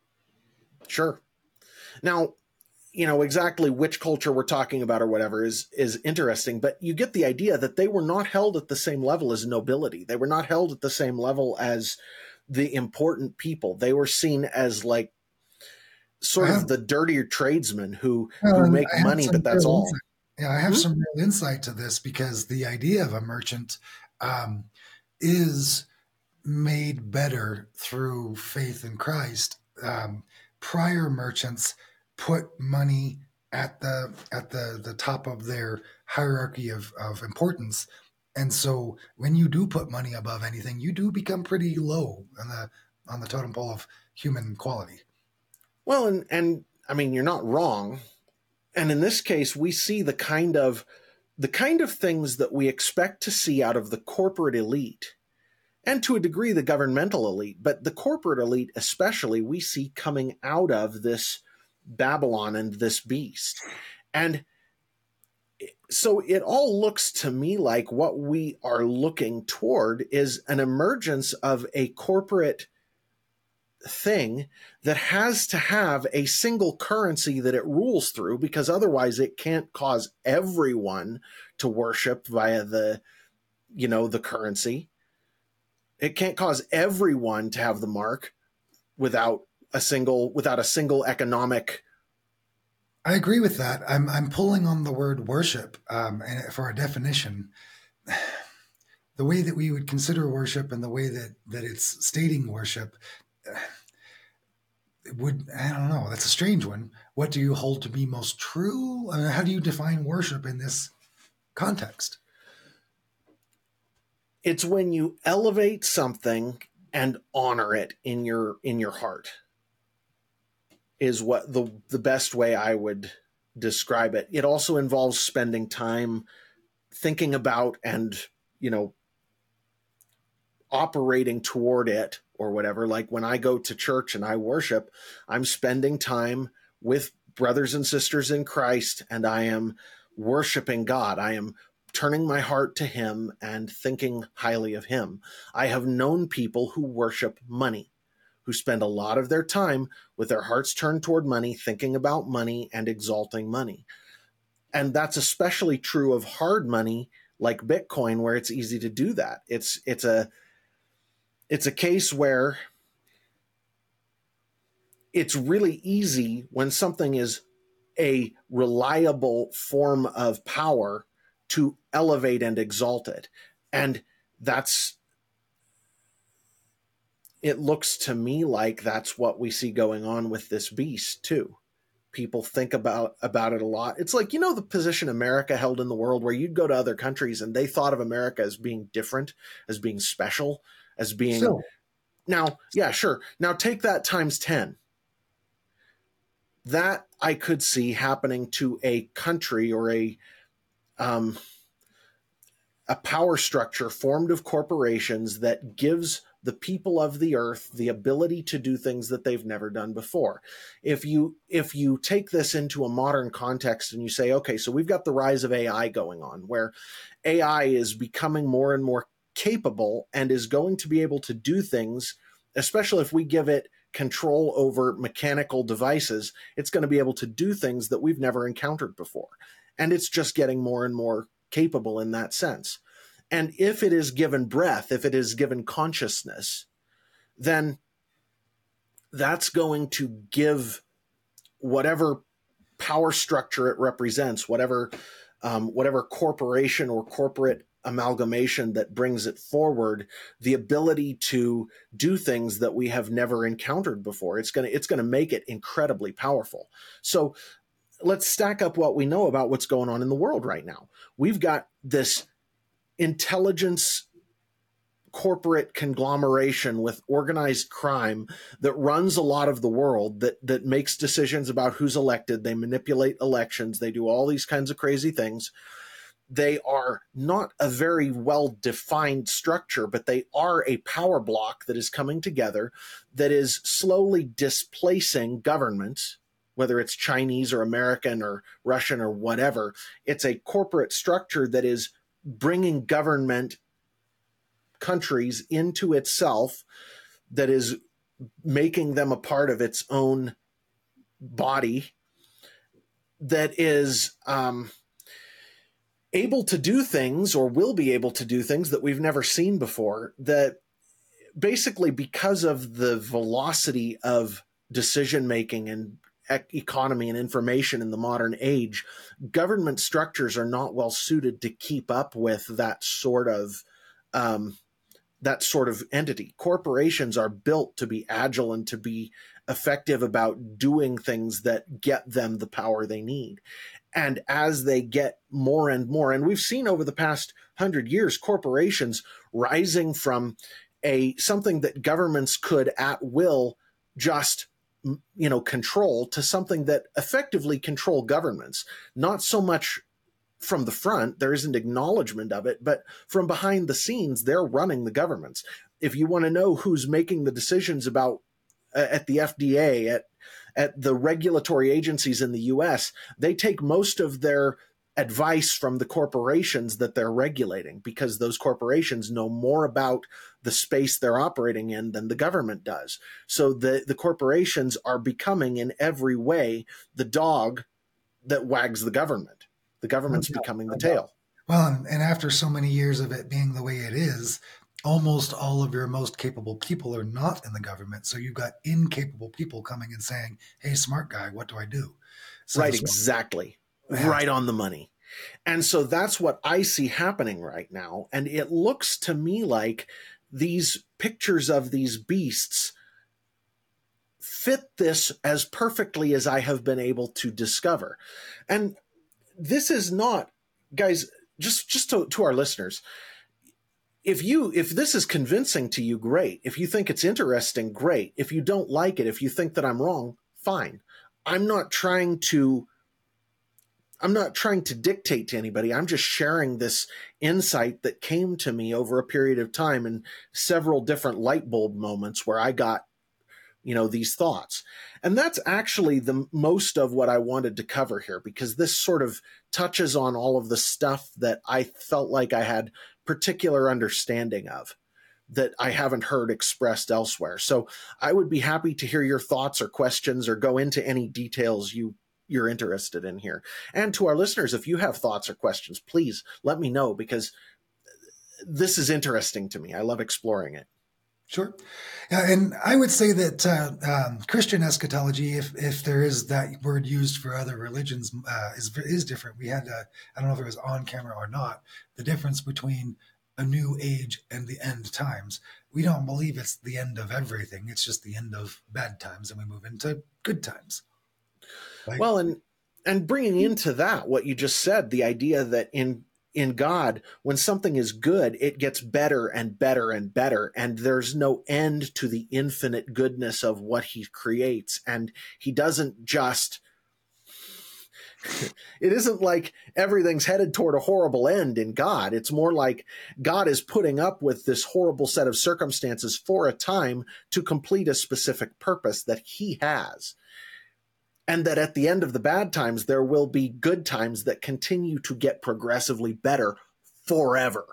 Sure. Now, you know, exactly which culture we're talking about or whatever is is interesting, but you get the idea that they were not held at the same level as nobility. They were not held at the same level as the important people. They were seen as like sort I of have, the dirtier tradesmen who well, who and make I have money, some but that's real all. insight. Yeah, I have Hmm? some real insight to this because the idea of a merchant um, is made better through faith in Christ. Um, prior merchants put money at the at the the top of their hierarchy of, of importance. And so when you do put money above anything, you do become pretty low on the on the totem pole of human quality. Well, and and I mean, you're not wrong. And in this case, we see the kind of the kind of things that we expect to see out of the corporate elite, and to a degree the governmental elite, but the corporate elite especially, we see coming out of this Babylon and this beast. And so it all looks to me like what we are looking toward is an emergence of a corporate thing that has to have a single currency that it rules through, because otherwise it can't cause everyone to worship via the, you know, the currency. It can't cause everyone to have the mark without a single without a single economic. I agree with that. I'm I'm pulling on the word worship um, and for a definition. The way that we would consider worship and the way that that it's stating worship would, I don't know, that's a strange one. What do you hold to be most true? I mean, how do you define worship in this context? It's when you elevate something and honor it in your in your heart, is what the the best way I would describe it. It also involves spending time thinking about and, you know, operating toward it or whatever. Like when I go to church and I worship, I'm spending time with brothers and sisters in Christ, and I am worshiping God. I am turning my heart to him and thinking highly of him. I have known people who worship money, who spend a lot of their time with their hearts turned toward money, thinking about money and exalting money. And that's especially true of hard money like Bitcoin, where it's easy to do that. It's it's a it's a case where it's really easy when something is a reliable form of power to elevate and exalt it. And that's, it looks to me like that's what we see going on with this beast too. People think about about it a lot. It's like, you know, the position America held in the world, where you'd go to other countries and they thought of America as being different, as being special, as being. So, Now, yeah, sure. Now take that times ten. That I could see happening to a country or a um, a power structure formed of corporations that gives the people of the earth the ability to do things that they've never done before. If you if you take this into a modern context and you say, okay, so we've got the rise of A I going on, where A I is becoming more and more capable and is going to be able to do things, especially if we give it control over mechanical devices. It's going to be able to do things that we've never encountered before. And it's just getting more and more capable in that sense. And if it is given breath, if it is given consciousness, then that's going to give whatever power structure it represents, whatever um, whatever corporation or corporate amalgamation that brings it forward, the ability to do things that we have never encountered before. It's going to it's going to make it incredibly powerful. So let's stack up what we know about what's going on in the world right now. We've got this intelligence corporate conglomeration with organized crime that runs a lot of the world, that that makes decisions about who's elected. They manipulate elections. They do all these kinds of crazy things. They are not a very well-defined structure, but they are a power block that is coming together, that is slowly displacing governments, whether it's Chinese or American or Russian or whatever. It's a corporate structure that is bringing government countries into itself, that is making them a part of its own body that is um, able to do things, or will be able to do things that we've never seen before, that basically, because of the velocity of decision making and economy and information in the modern age, government structures are not well suited to keep up with that sort of um, that sort of entity. Corporations are built to be agile and to be effective about doing things that get them the power they need. And as they get more and more, and we've seen over the past hundred years, corporations rising from a something that governments could at will just, you know, control, to something that effectively control governments, not so much from the front, there isn't acknowledgement of it, but from behind the scenes, they're running the governments. If you want to know who's making the decisions about uh, at the F D A, at at the regulatory agencies in the U S, they take most of their advice from the corporations that they're regulating, because those corporations know more about the space they're operating in than the government does. So the, the corporations are becoming in every way the dog that wags the government. The government's No doubt, becoming no the doubt. tail. Well, and, and after so many years of it being the way it is, almost all of your most capable people are not in the government. So you've got incapable people coming and saying, hey, smart guy, what do I do? So Right, exactly. Yeah. Right on the money. And so that's what I see happening right now. And it looks to me like these pictures of these beasts fit this as perfectly as I have been able to discover. And this is not, guys, just, just to, to our listeners, if you, if this is convincing to you, great. If you think it's interesting, great. If you don't like it, if you think that I'm wrong, fine. I'm not trying to I'm not trying to dictate to anybody. I'm just sharing this insight that came to me over a period of time in several different light bulb moments where I got, you know, these thoughts. And that's actually the most of what I wanted to cover here, because this sort of touches on all of the stuff that I felt like I had particular understanding of that I haven't heard expressed elsewhere. So I would be happy to hear your thoughts or questions, or go into any details you you're interested in here. And to our listeners, if you have thoughts or questions, please let me know, because this is interesting to me. I love exploring it. Sure. Yeah, and I would say that uh, um, Christian eschatology, if if there is that word used for other religions, uh, is is different. We had, uh, I don't know if it was on camera or not, the difference between a new age and the end times. We don't believe it's the end of everything. It's just the end of bad times, and we move into good times. Like, well, and and bringing into that what you just said, the idea that in in God, when something is good, it gets better and better and better, and there's no end to the infinite goodness of what he creates. And he doesn't just, it isn't like everything's headed toward a horrible end in God. It's more like God is putting up with this horrible set of circumstances for a time to complete a specific purpose that he has. And that at the end of the bad times, there will be good times that continue to get progressively better forever.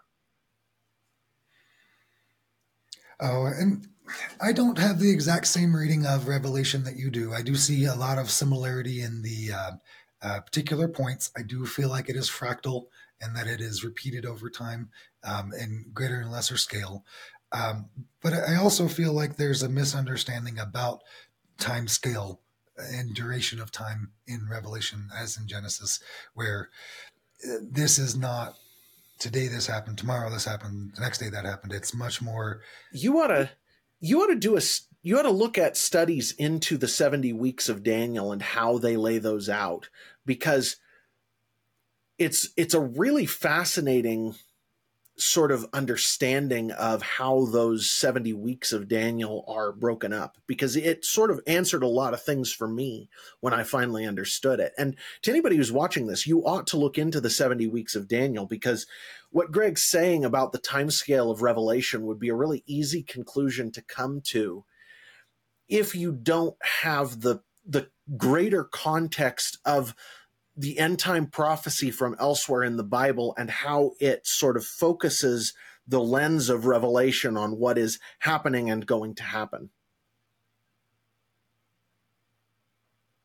Oh, and I don't have the exact same reading of Revelation that you do. I do see a lot of similarity in the uh, uh, particular points. I do feel like it is fractal, and that it is repeated over time um, in greater and lesser scale. Um, but I also feel like there's a misunderstanding about time scale and duration of time in Revelation as in Genesis, where this is not today this happened, tomorrow this happened, the next day that happened. It's much more. You ought to, you ought to do a, you ought to look at studies into the seventy weeks of Daniel and how they lay those out, because it's, it's a really fascinating sort of understanding of how those seventy weeks of Daniel are broken up, because it sort of answered a lot of things for me when I finally understood it. And to anybody who's watching this, you ought to look into the seventy weeks of Daniel, because what Greg's saying about the timescale of Revelation would be a really easy conclusion to come to if you don't have the, the greater context of the end time prophecy from elsewhere in the Bible and how it sort of focuses the lens of Revelation on what is happening and going to happen.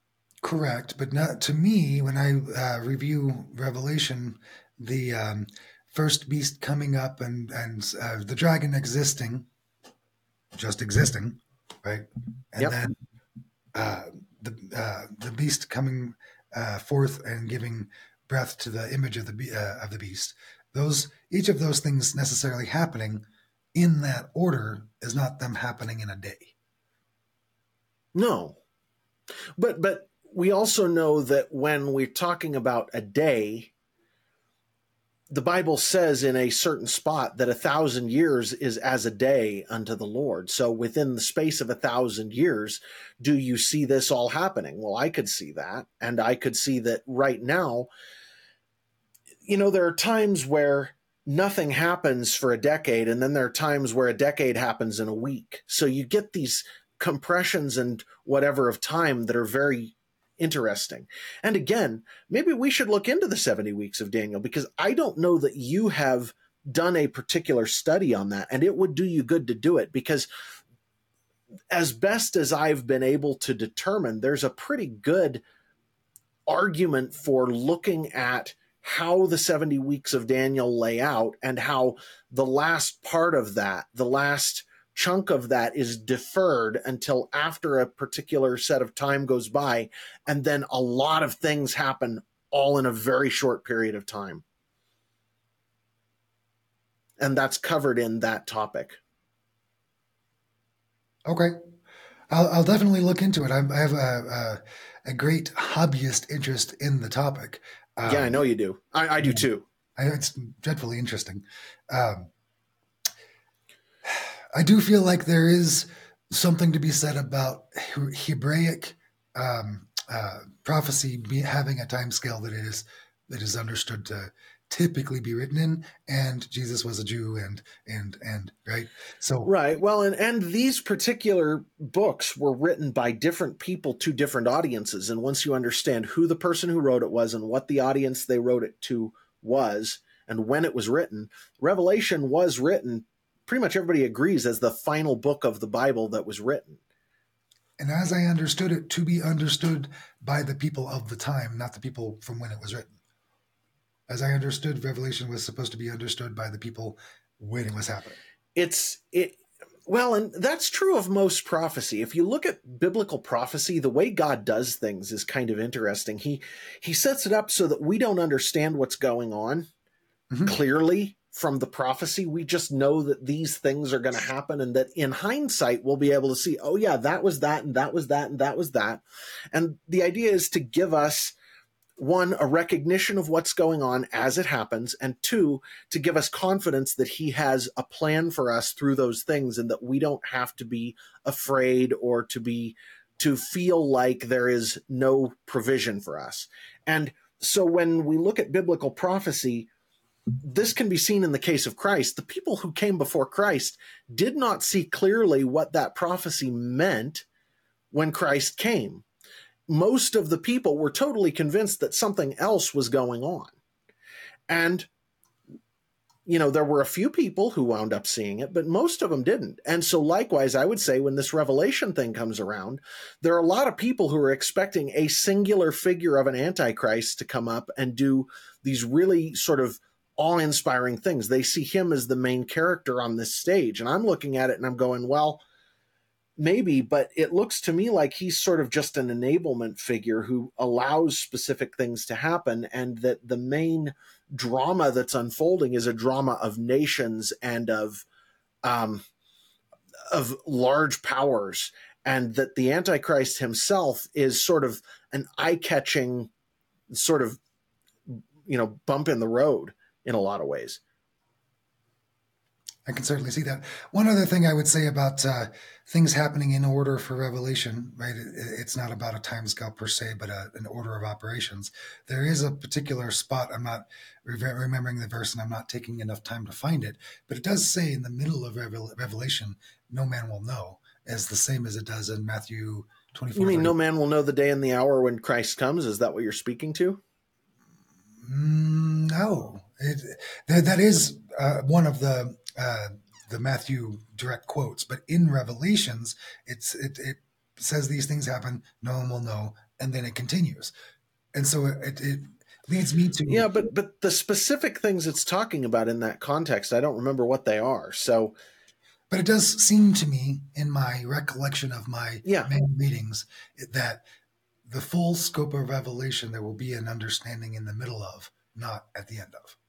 Correct, but not to me. When I uh, review Revelation, the um, first beast coming up and and uh, the dragon existing, just existing, right, and Yep. then uh, the uh, the beast coming uh, forth and giving breath to the image of the be- uh, of the beast. Those each of those things necessarily happening in that order is not them happening in a day. No. But but we also know that when we're talking about a day, the Bible says in a certain spot that a thousand years is as a day unto the Lord. So within the space of a thousand years, do you see this all happening? Well, I could see that. And I could see that right now, you know, there are times where nothing happens for a decade, and then there are times where a decade happens in a week. So you get these compressions and whatever of time that are very interesting. And again, maybe we should look into the seventy weeks of Daniel, because I don't know that you have done a particular study on that, and it would do you good to do it, because as best as I've been able to determine, there's a pretty good argument for looking at how the seventy weeks of Daniel lay out and how the last part of that, the last chunk of that, is deferred until after a particular set of time goes by, and then a lot of things happen all in a very short period of time. And that's covered in that topic. Okay. I'll, I'll definitely look into it. I, I have a, a, a great hobbyist interest in the topic. Um, yeah, I know you do. I, I do yeah, too. I, it's dreadfully interesting. Um, I do feel like there is something to be said about Hebraic um, uh, prophecy be, having a time scale that it is that is understood to typically be written in, and Jesus was a Jew, and and and right. So right. Well, and and these particular books were written by different people to different audiences, and once you understand who the person who wrote it was and what the audience they wrote it to was and when it was written, Revelation was written, pretty much everybody agrees, as the final book of the Bible that was written. And as I understood it, to be understood by the people of the time, not the people from when it was written. As I understood, Revelation was supposed to be understood by the people when it was happening. It's it well, and that's true of most prophecy. If you look at biblical prophecy, the way God does things is kind of interesting. He he sets it up so that we don't understand what's going on mm-hmm. clearly from the prophecy. We just know that these things are going to happen, and that in hindsight, we'll be able to see, oh yeah, that was that, and that was that, and that was that. And the idea is to give us, one, a recognition of what's going on as it happens, and two, to give us confidence that he has a plan for us through those things, and that we don't have to be afraid or to be to feel like there is no provision for us. And so when we look at biblical prophecy, this can be seen in the case of Christ. The people who came before Christ did not see clearly what that prophecy meant when Christ came. Most of the people were totally convinced that something else was going on. And, you know, there were a few people who wound up seeing it, but most of them didn't. And so likewise, I would say when this Revelation thing comes around, there are a lot of people who are expecting a singular figure of an Antichrist to come up and do these really sort of awe-inspiring things. They see him as the main character on this stage. And I'm looking at it and I'm going, well, maybe, but it looks to me like he's sort of just an enablement figure who allows specific things to happen, and that the main drama that's unfolding is a drama of nations and of um, of large powers, and that the Antichrist himself is sort of an eye-catching sort of, you know, bump in the road in a lot of ways. I can certainly see that. One other thing I would say about uh, things happening in order for Revelation, right? It, it's not about a time scale per se, but a, an order of operations. There is a particular spot. I'm not re- remembering the verse, and I'm not taking enough time to find it, but it does say in the middle of Revel- Revelation, no man will know, as the same as it does in Matthew twenty-four. You mean no man will know the day and the hour when Christ comes? Is that what you're speaking to? Mm, no, it, that, that is uh, one of the uh, the Matthew direct quotes, but in Revelations, it's it, it says these things happen. No one will know and then it continues. And so it, it leads me to yeah, but but the specific things it's talking about in that context, I don't remember what they are. So, but it does seem to me, in my recollection of my yeah, many readings, that the full scope of revelation there will be an understanding in the middle of, not at the end of.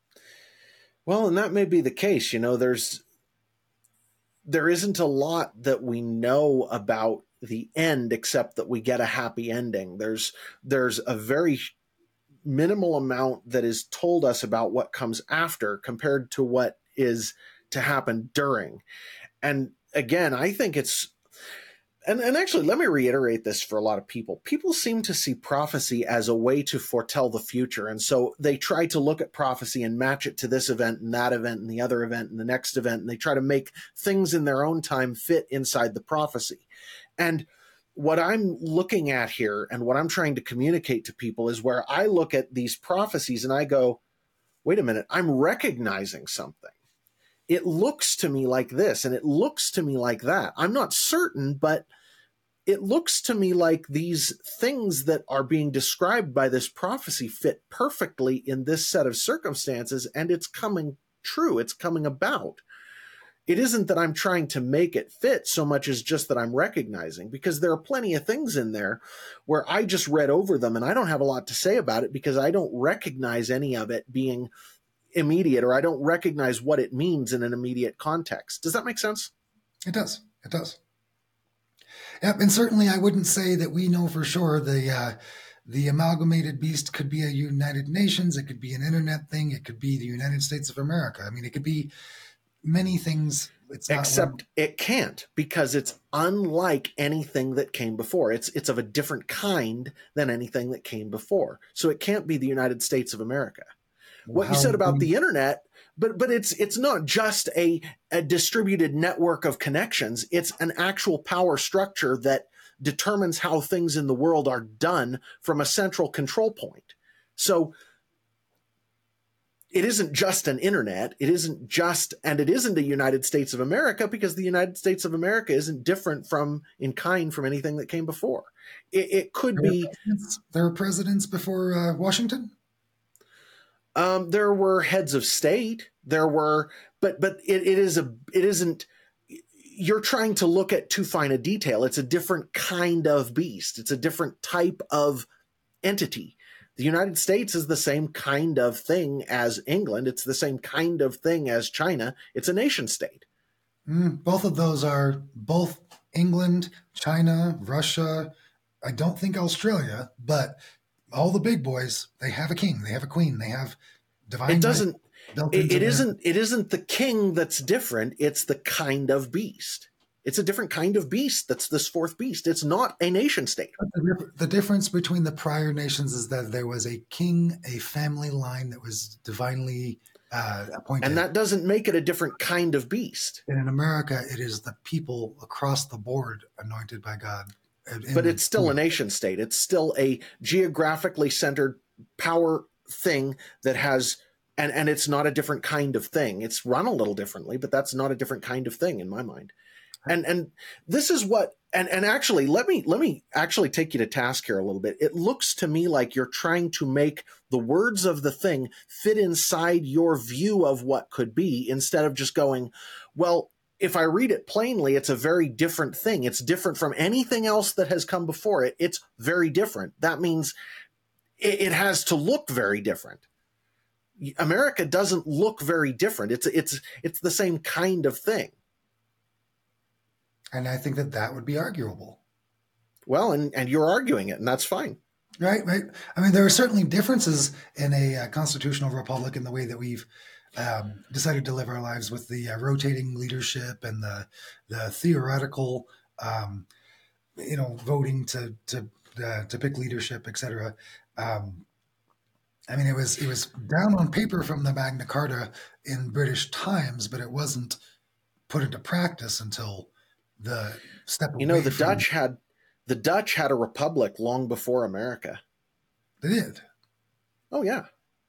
Well, and that may be the case. You know, there's there isn't a lot that we know about the end except that we get a happy ending. There's there's a very minimal amount that is told us about what comes after compared to what is to happen during. And again, I think it's And, and actually, let me reiterate this for a lot of people. People seem to see prophecy as a way to foretell the future. And so they try to look at prophecy and match it to this event and that event and the other event and the next event. And they try to make things in their own time fit inside the prophecy. And what I'm looking at here and what I'm trying to communicate to people is where I look at these prophecies and I go, wait a minute, I'm recognizing something. It looks to me like this and it looks to me like that. I'm not certain, but it looks to me like these things that are being described by this prophecy fit perfectly in this set of circumstances, and it's coming true. It's coming about. It isn't that I'm trying to make it fit so much as just that I'm recognizing, because there are plenty of things in there where I just read over them and I don't have a lot to say about it because I don't recognize any of it being immediate, or I don't recognize what it means in an immediate context. Does that make sense? It does. It does. Yep, and certainly I wouldn't say that we know for sure the uh, the amalgamated beast could be a United Nations, it could be an internet thing, it could be the United States of America. I mean, it could be many things. It's not Except one... it can't, because it's unlike anything that came before. It's it's of a different kind than anything that came before. So it can't be the United States of America. What you said about the internet, but but it's it's not just a, a distributed network of connections. It's an actual power structure that determines how things in the world are done from a central control point. So it isn't just an internet. It isn't just, and it isn't a United States of America, because the United States of America isn't different from in kind from anything that came before. It, it could there be. Were there were presidents before uh, Washington. Um, there were heads of state. There were, but but it, it is a it isn't. You're trying to look at too fine a detail. It's a different kind of beast. It's a different type of entity. The United States is the same kind of thing as England. It's the same kind of thing as China. It's a nation state. Mm, both of those are both England, China, Russia. I don't think Australia, but all the big boys, they have a king, they have a queen, they have divine. It doesn't. It, it isn't. Their... It isn't the king that's different. It's the kind of beast. It's a different kind of beast. That's this fourth beast. It's not a nation state. The, the difference between the prior nations is that there was a king, a family line that was divinely uh, appointed, and that doesn't make it a different kind of beast. And in America, it is the people across the board anointed by God. But it's still a nation state. It's still a geographically centered power thing that has, and, and it's not a different kind of thing. It's run a little differently, but that's not a different kind of thing in my mind. And and this is what, and, and actually, let me let me actually take you to task here a little bit. It looks to me like you're trying to make the words of the thing fit inside your view of what could be, instead of just going, well, if I read it plainly, it's a very different thing. It's different from anything else that has come before it. It's very different. That means it, it has to look very different. America doesn't look very different. It's it's it's the same kind of thing. And I think that that would be arguable. Well, and, and you're arguing it, and that's fine. Right, right. I mean, there are certainly differences in a uh, constitutional republic in the way that we've Um, decided to live our lives with the uh, rotating leadership and the the theoretical, um, you know, voting to to uh, to pick leadership, et cetera. Um, I mean, it was it was down on paper from the Magna Carta in British times, but it wasn't put into practice until the step. You know, the from, Dutch had the Dutch had a republic long before America. They did. Oh yeah.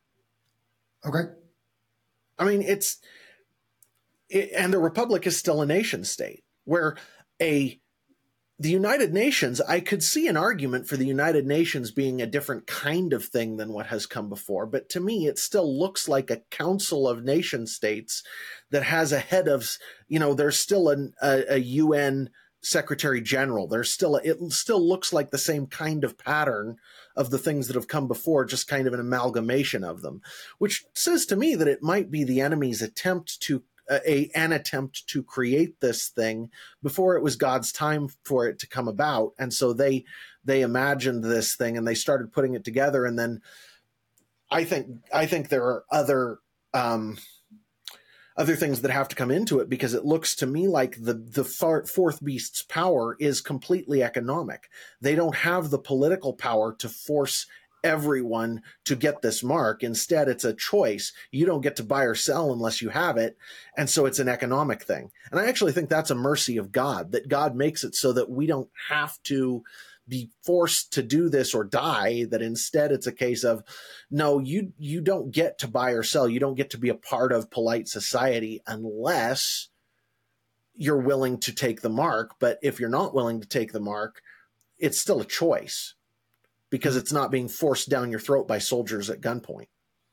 Okay. I mean, it's, it, and the republic is still a nation state, where a, the United Nations, I could see an argument for the United Nations being a different kind of thing than what has come before. But to me, it still looks like a council of nation states that has a head of, you know, there's still an, a, a U N Secretary General. There's still, a, it still looks like the same kind of pattern of the things that have come before, just kind of an amalgamation of them, which says to me that it might be the enemy's attempt to A, an attempt to create this thing before it was God's time for it to come about. And so they they imagined this thing and they started putting it together. And then I think I think there are other um, other things that have to come into it, because it looks to me like the the far, fourth beast's power is completely economic. They don't have the political power to force everyone to get this mark. Instead, it's a choice. You don't get to buy or sell unless you have it. And so it's an economic thing. And I actually think that's a mercy of God, that God makes it so that we don't have to be forced to do this or die, that instead it's a case of, no, you, you don't get to buy or sell. You don't get to be a part of polite society unless you're willing to take the mark. But if you're not willing to take the mark, it's still a choice, because it's not being forced down your throat by soldiers at gunpoint.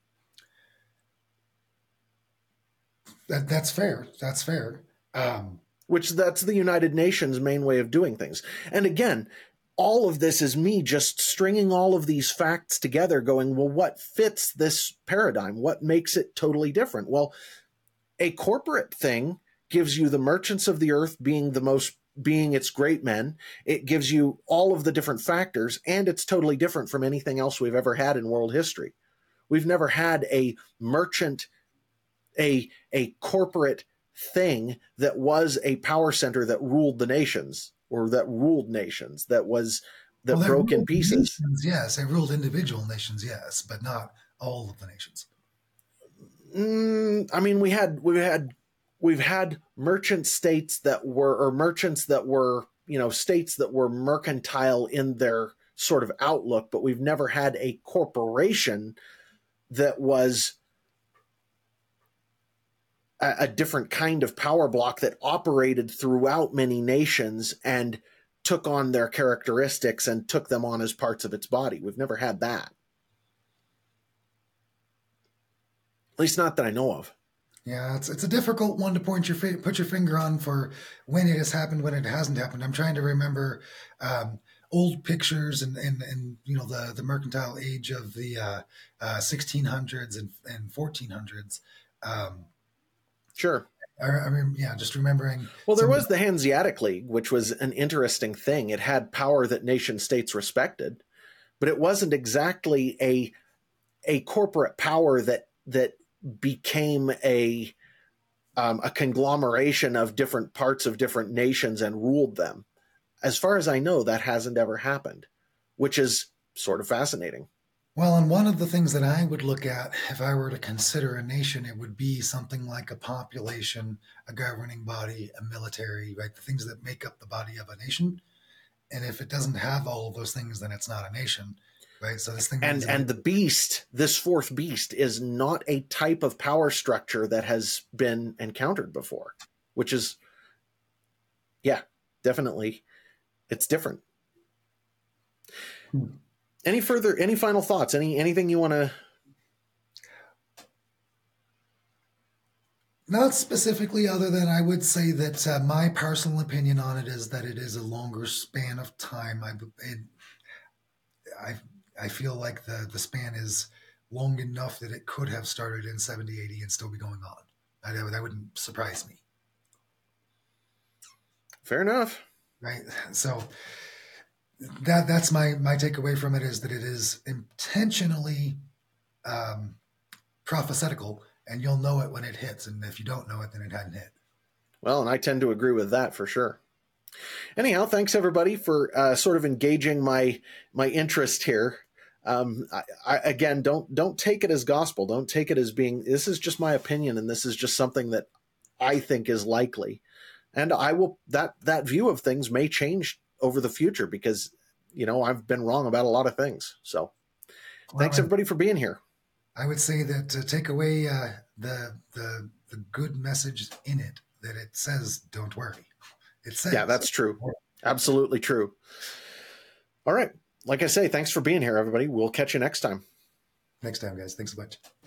That, that's fair. That's fair. Um, Which that's the United Nations' main way of doing things. And again, all of this is me just stringing all of these facts together going, well, what fits this paradigm? What makes it totally different? Well, a corporate thing gives you the merchants of the earth being the most being its great men. It gives you all of the different factors, and it's totally different from anything else we've ever had in world history. We've never had a merchant, a, a corporate thing that was a power center that ruled the nations, or that ruled nations, that was, that well, broke in pieces. Nations, yes, they ruled individual nations, yes, but not all of the nations. Mm, I mean, we had, we had, We've had merchant states that were, or merchants that were, you know, states that were mercantile in their sort of outlook, but we've never had a corporation that was a, a different kind of power block that operated throughout many nations and took on their characteristics and took them on as parts of its body. We've never had that. At least not that I know of. Yeah, it's it's a difficult one to point your put your finger on for when it has happened, when it hasn't happened. I'm trying to remember um, old pictures and, and, and you know the, the mercantile age of the uh, uh, sixteen hundreds and, and fourteen hundreds. Um, sure. I, I mean, yeah, just remembering. Well, there was the Hanseatic League, which was an interesting thing. It had power that nation states respected, but it wasn't exactly a a corporate power that that. became a um, a conglomeration of different parts of different nations and ruled them. As far as I know, that hasn't ever happened, which is sort of fascinating. Well, and one of the things that I would look at if I were to consider a nation, it would be something like a population, a governing body, a military, right? The things that make up the body of a nation. And if it doesn't have all of those things, then it's not a nation. Right. So this thing and and the beast, this fourth beast, is not a type of power structure that has been encountered before, which is, yeah, definitely, it's different. Hmm. Any further, any final thoughts? Any anything you want to? Not specifically, other than I would say that uh, my personal opinion on it is that it is a longer span of time. I, it, I. I feel like the, the span is long enough that it could have started in seventy, eighty and still be going on. I, that wouldn't surprise me. Fair enough. Right. So that that's my, my takeaway from it, is that it is intentionally um, prophetical, and you'll know it when it hits. And if you don't know it, then it hadn't hit. Well, and I tend to agree with that for sure. Anyhow, thanks everybody for uh, sort of engaging my my interest here. Um, I, I, again, don't don't take it as gospel. Don't take it as being, this is just my opinion, and this is just something that I think is likely. And I will, that that view of things may change over the future, because, you know, I've been wrong about a lot of things. So well, thanks everybody for being here. I would say that to take away uh, the, the, the good message in it, that it says, don't worry. It says, yeah, that's true. Absolutely true. All right. Like I say, thanks for being here, everybody. We'll catch you next time. Next time, guys. Thanks so much.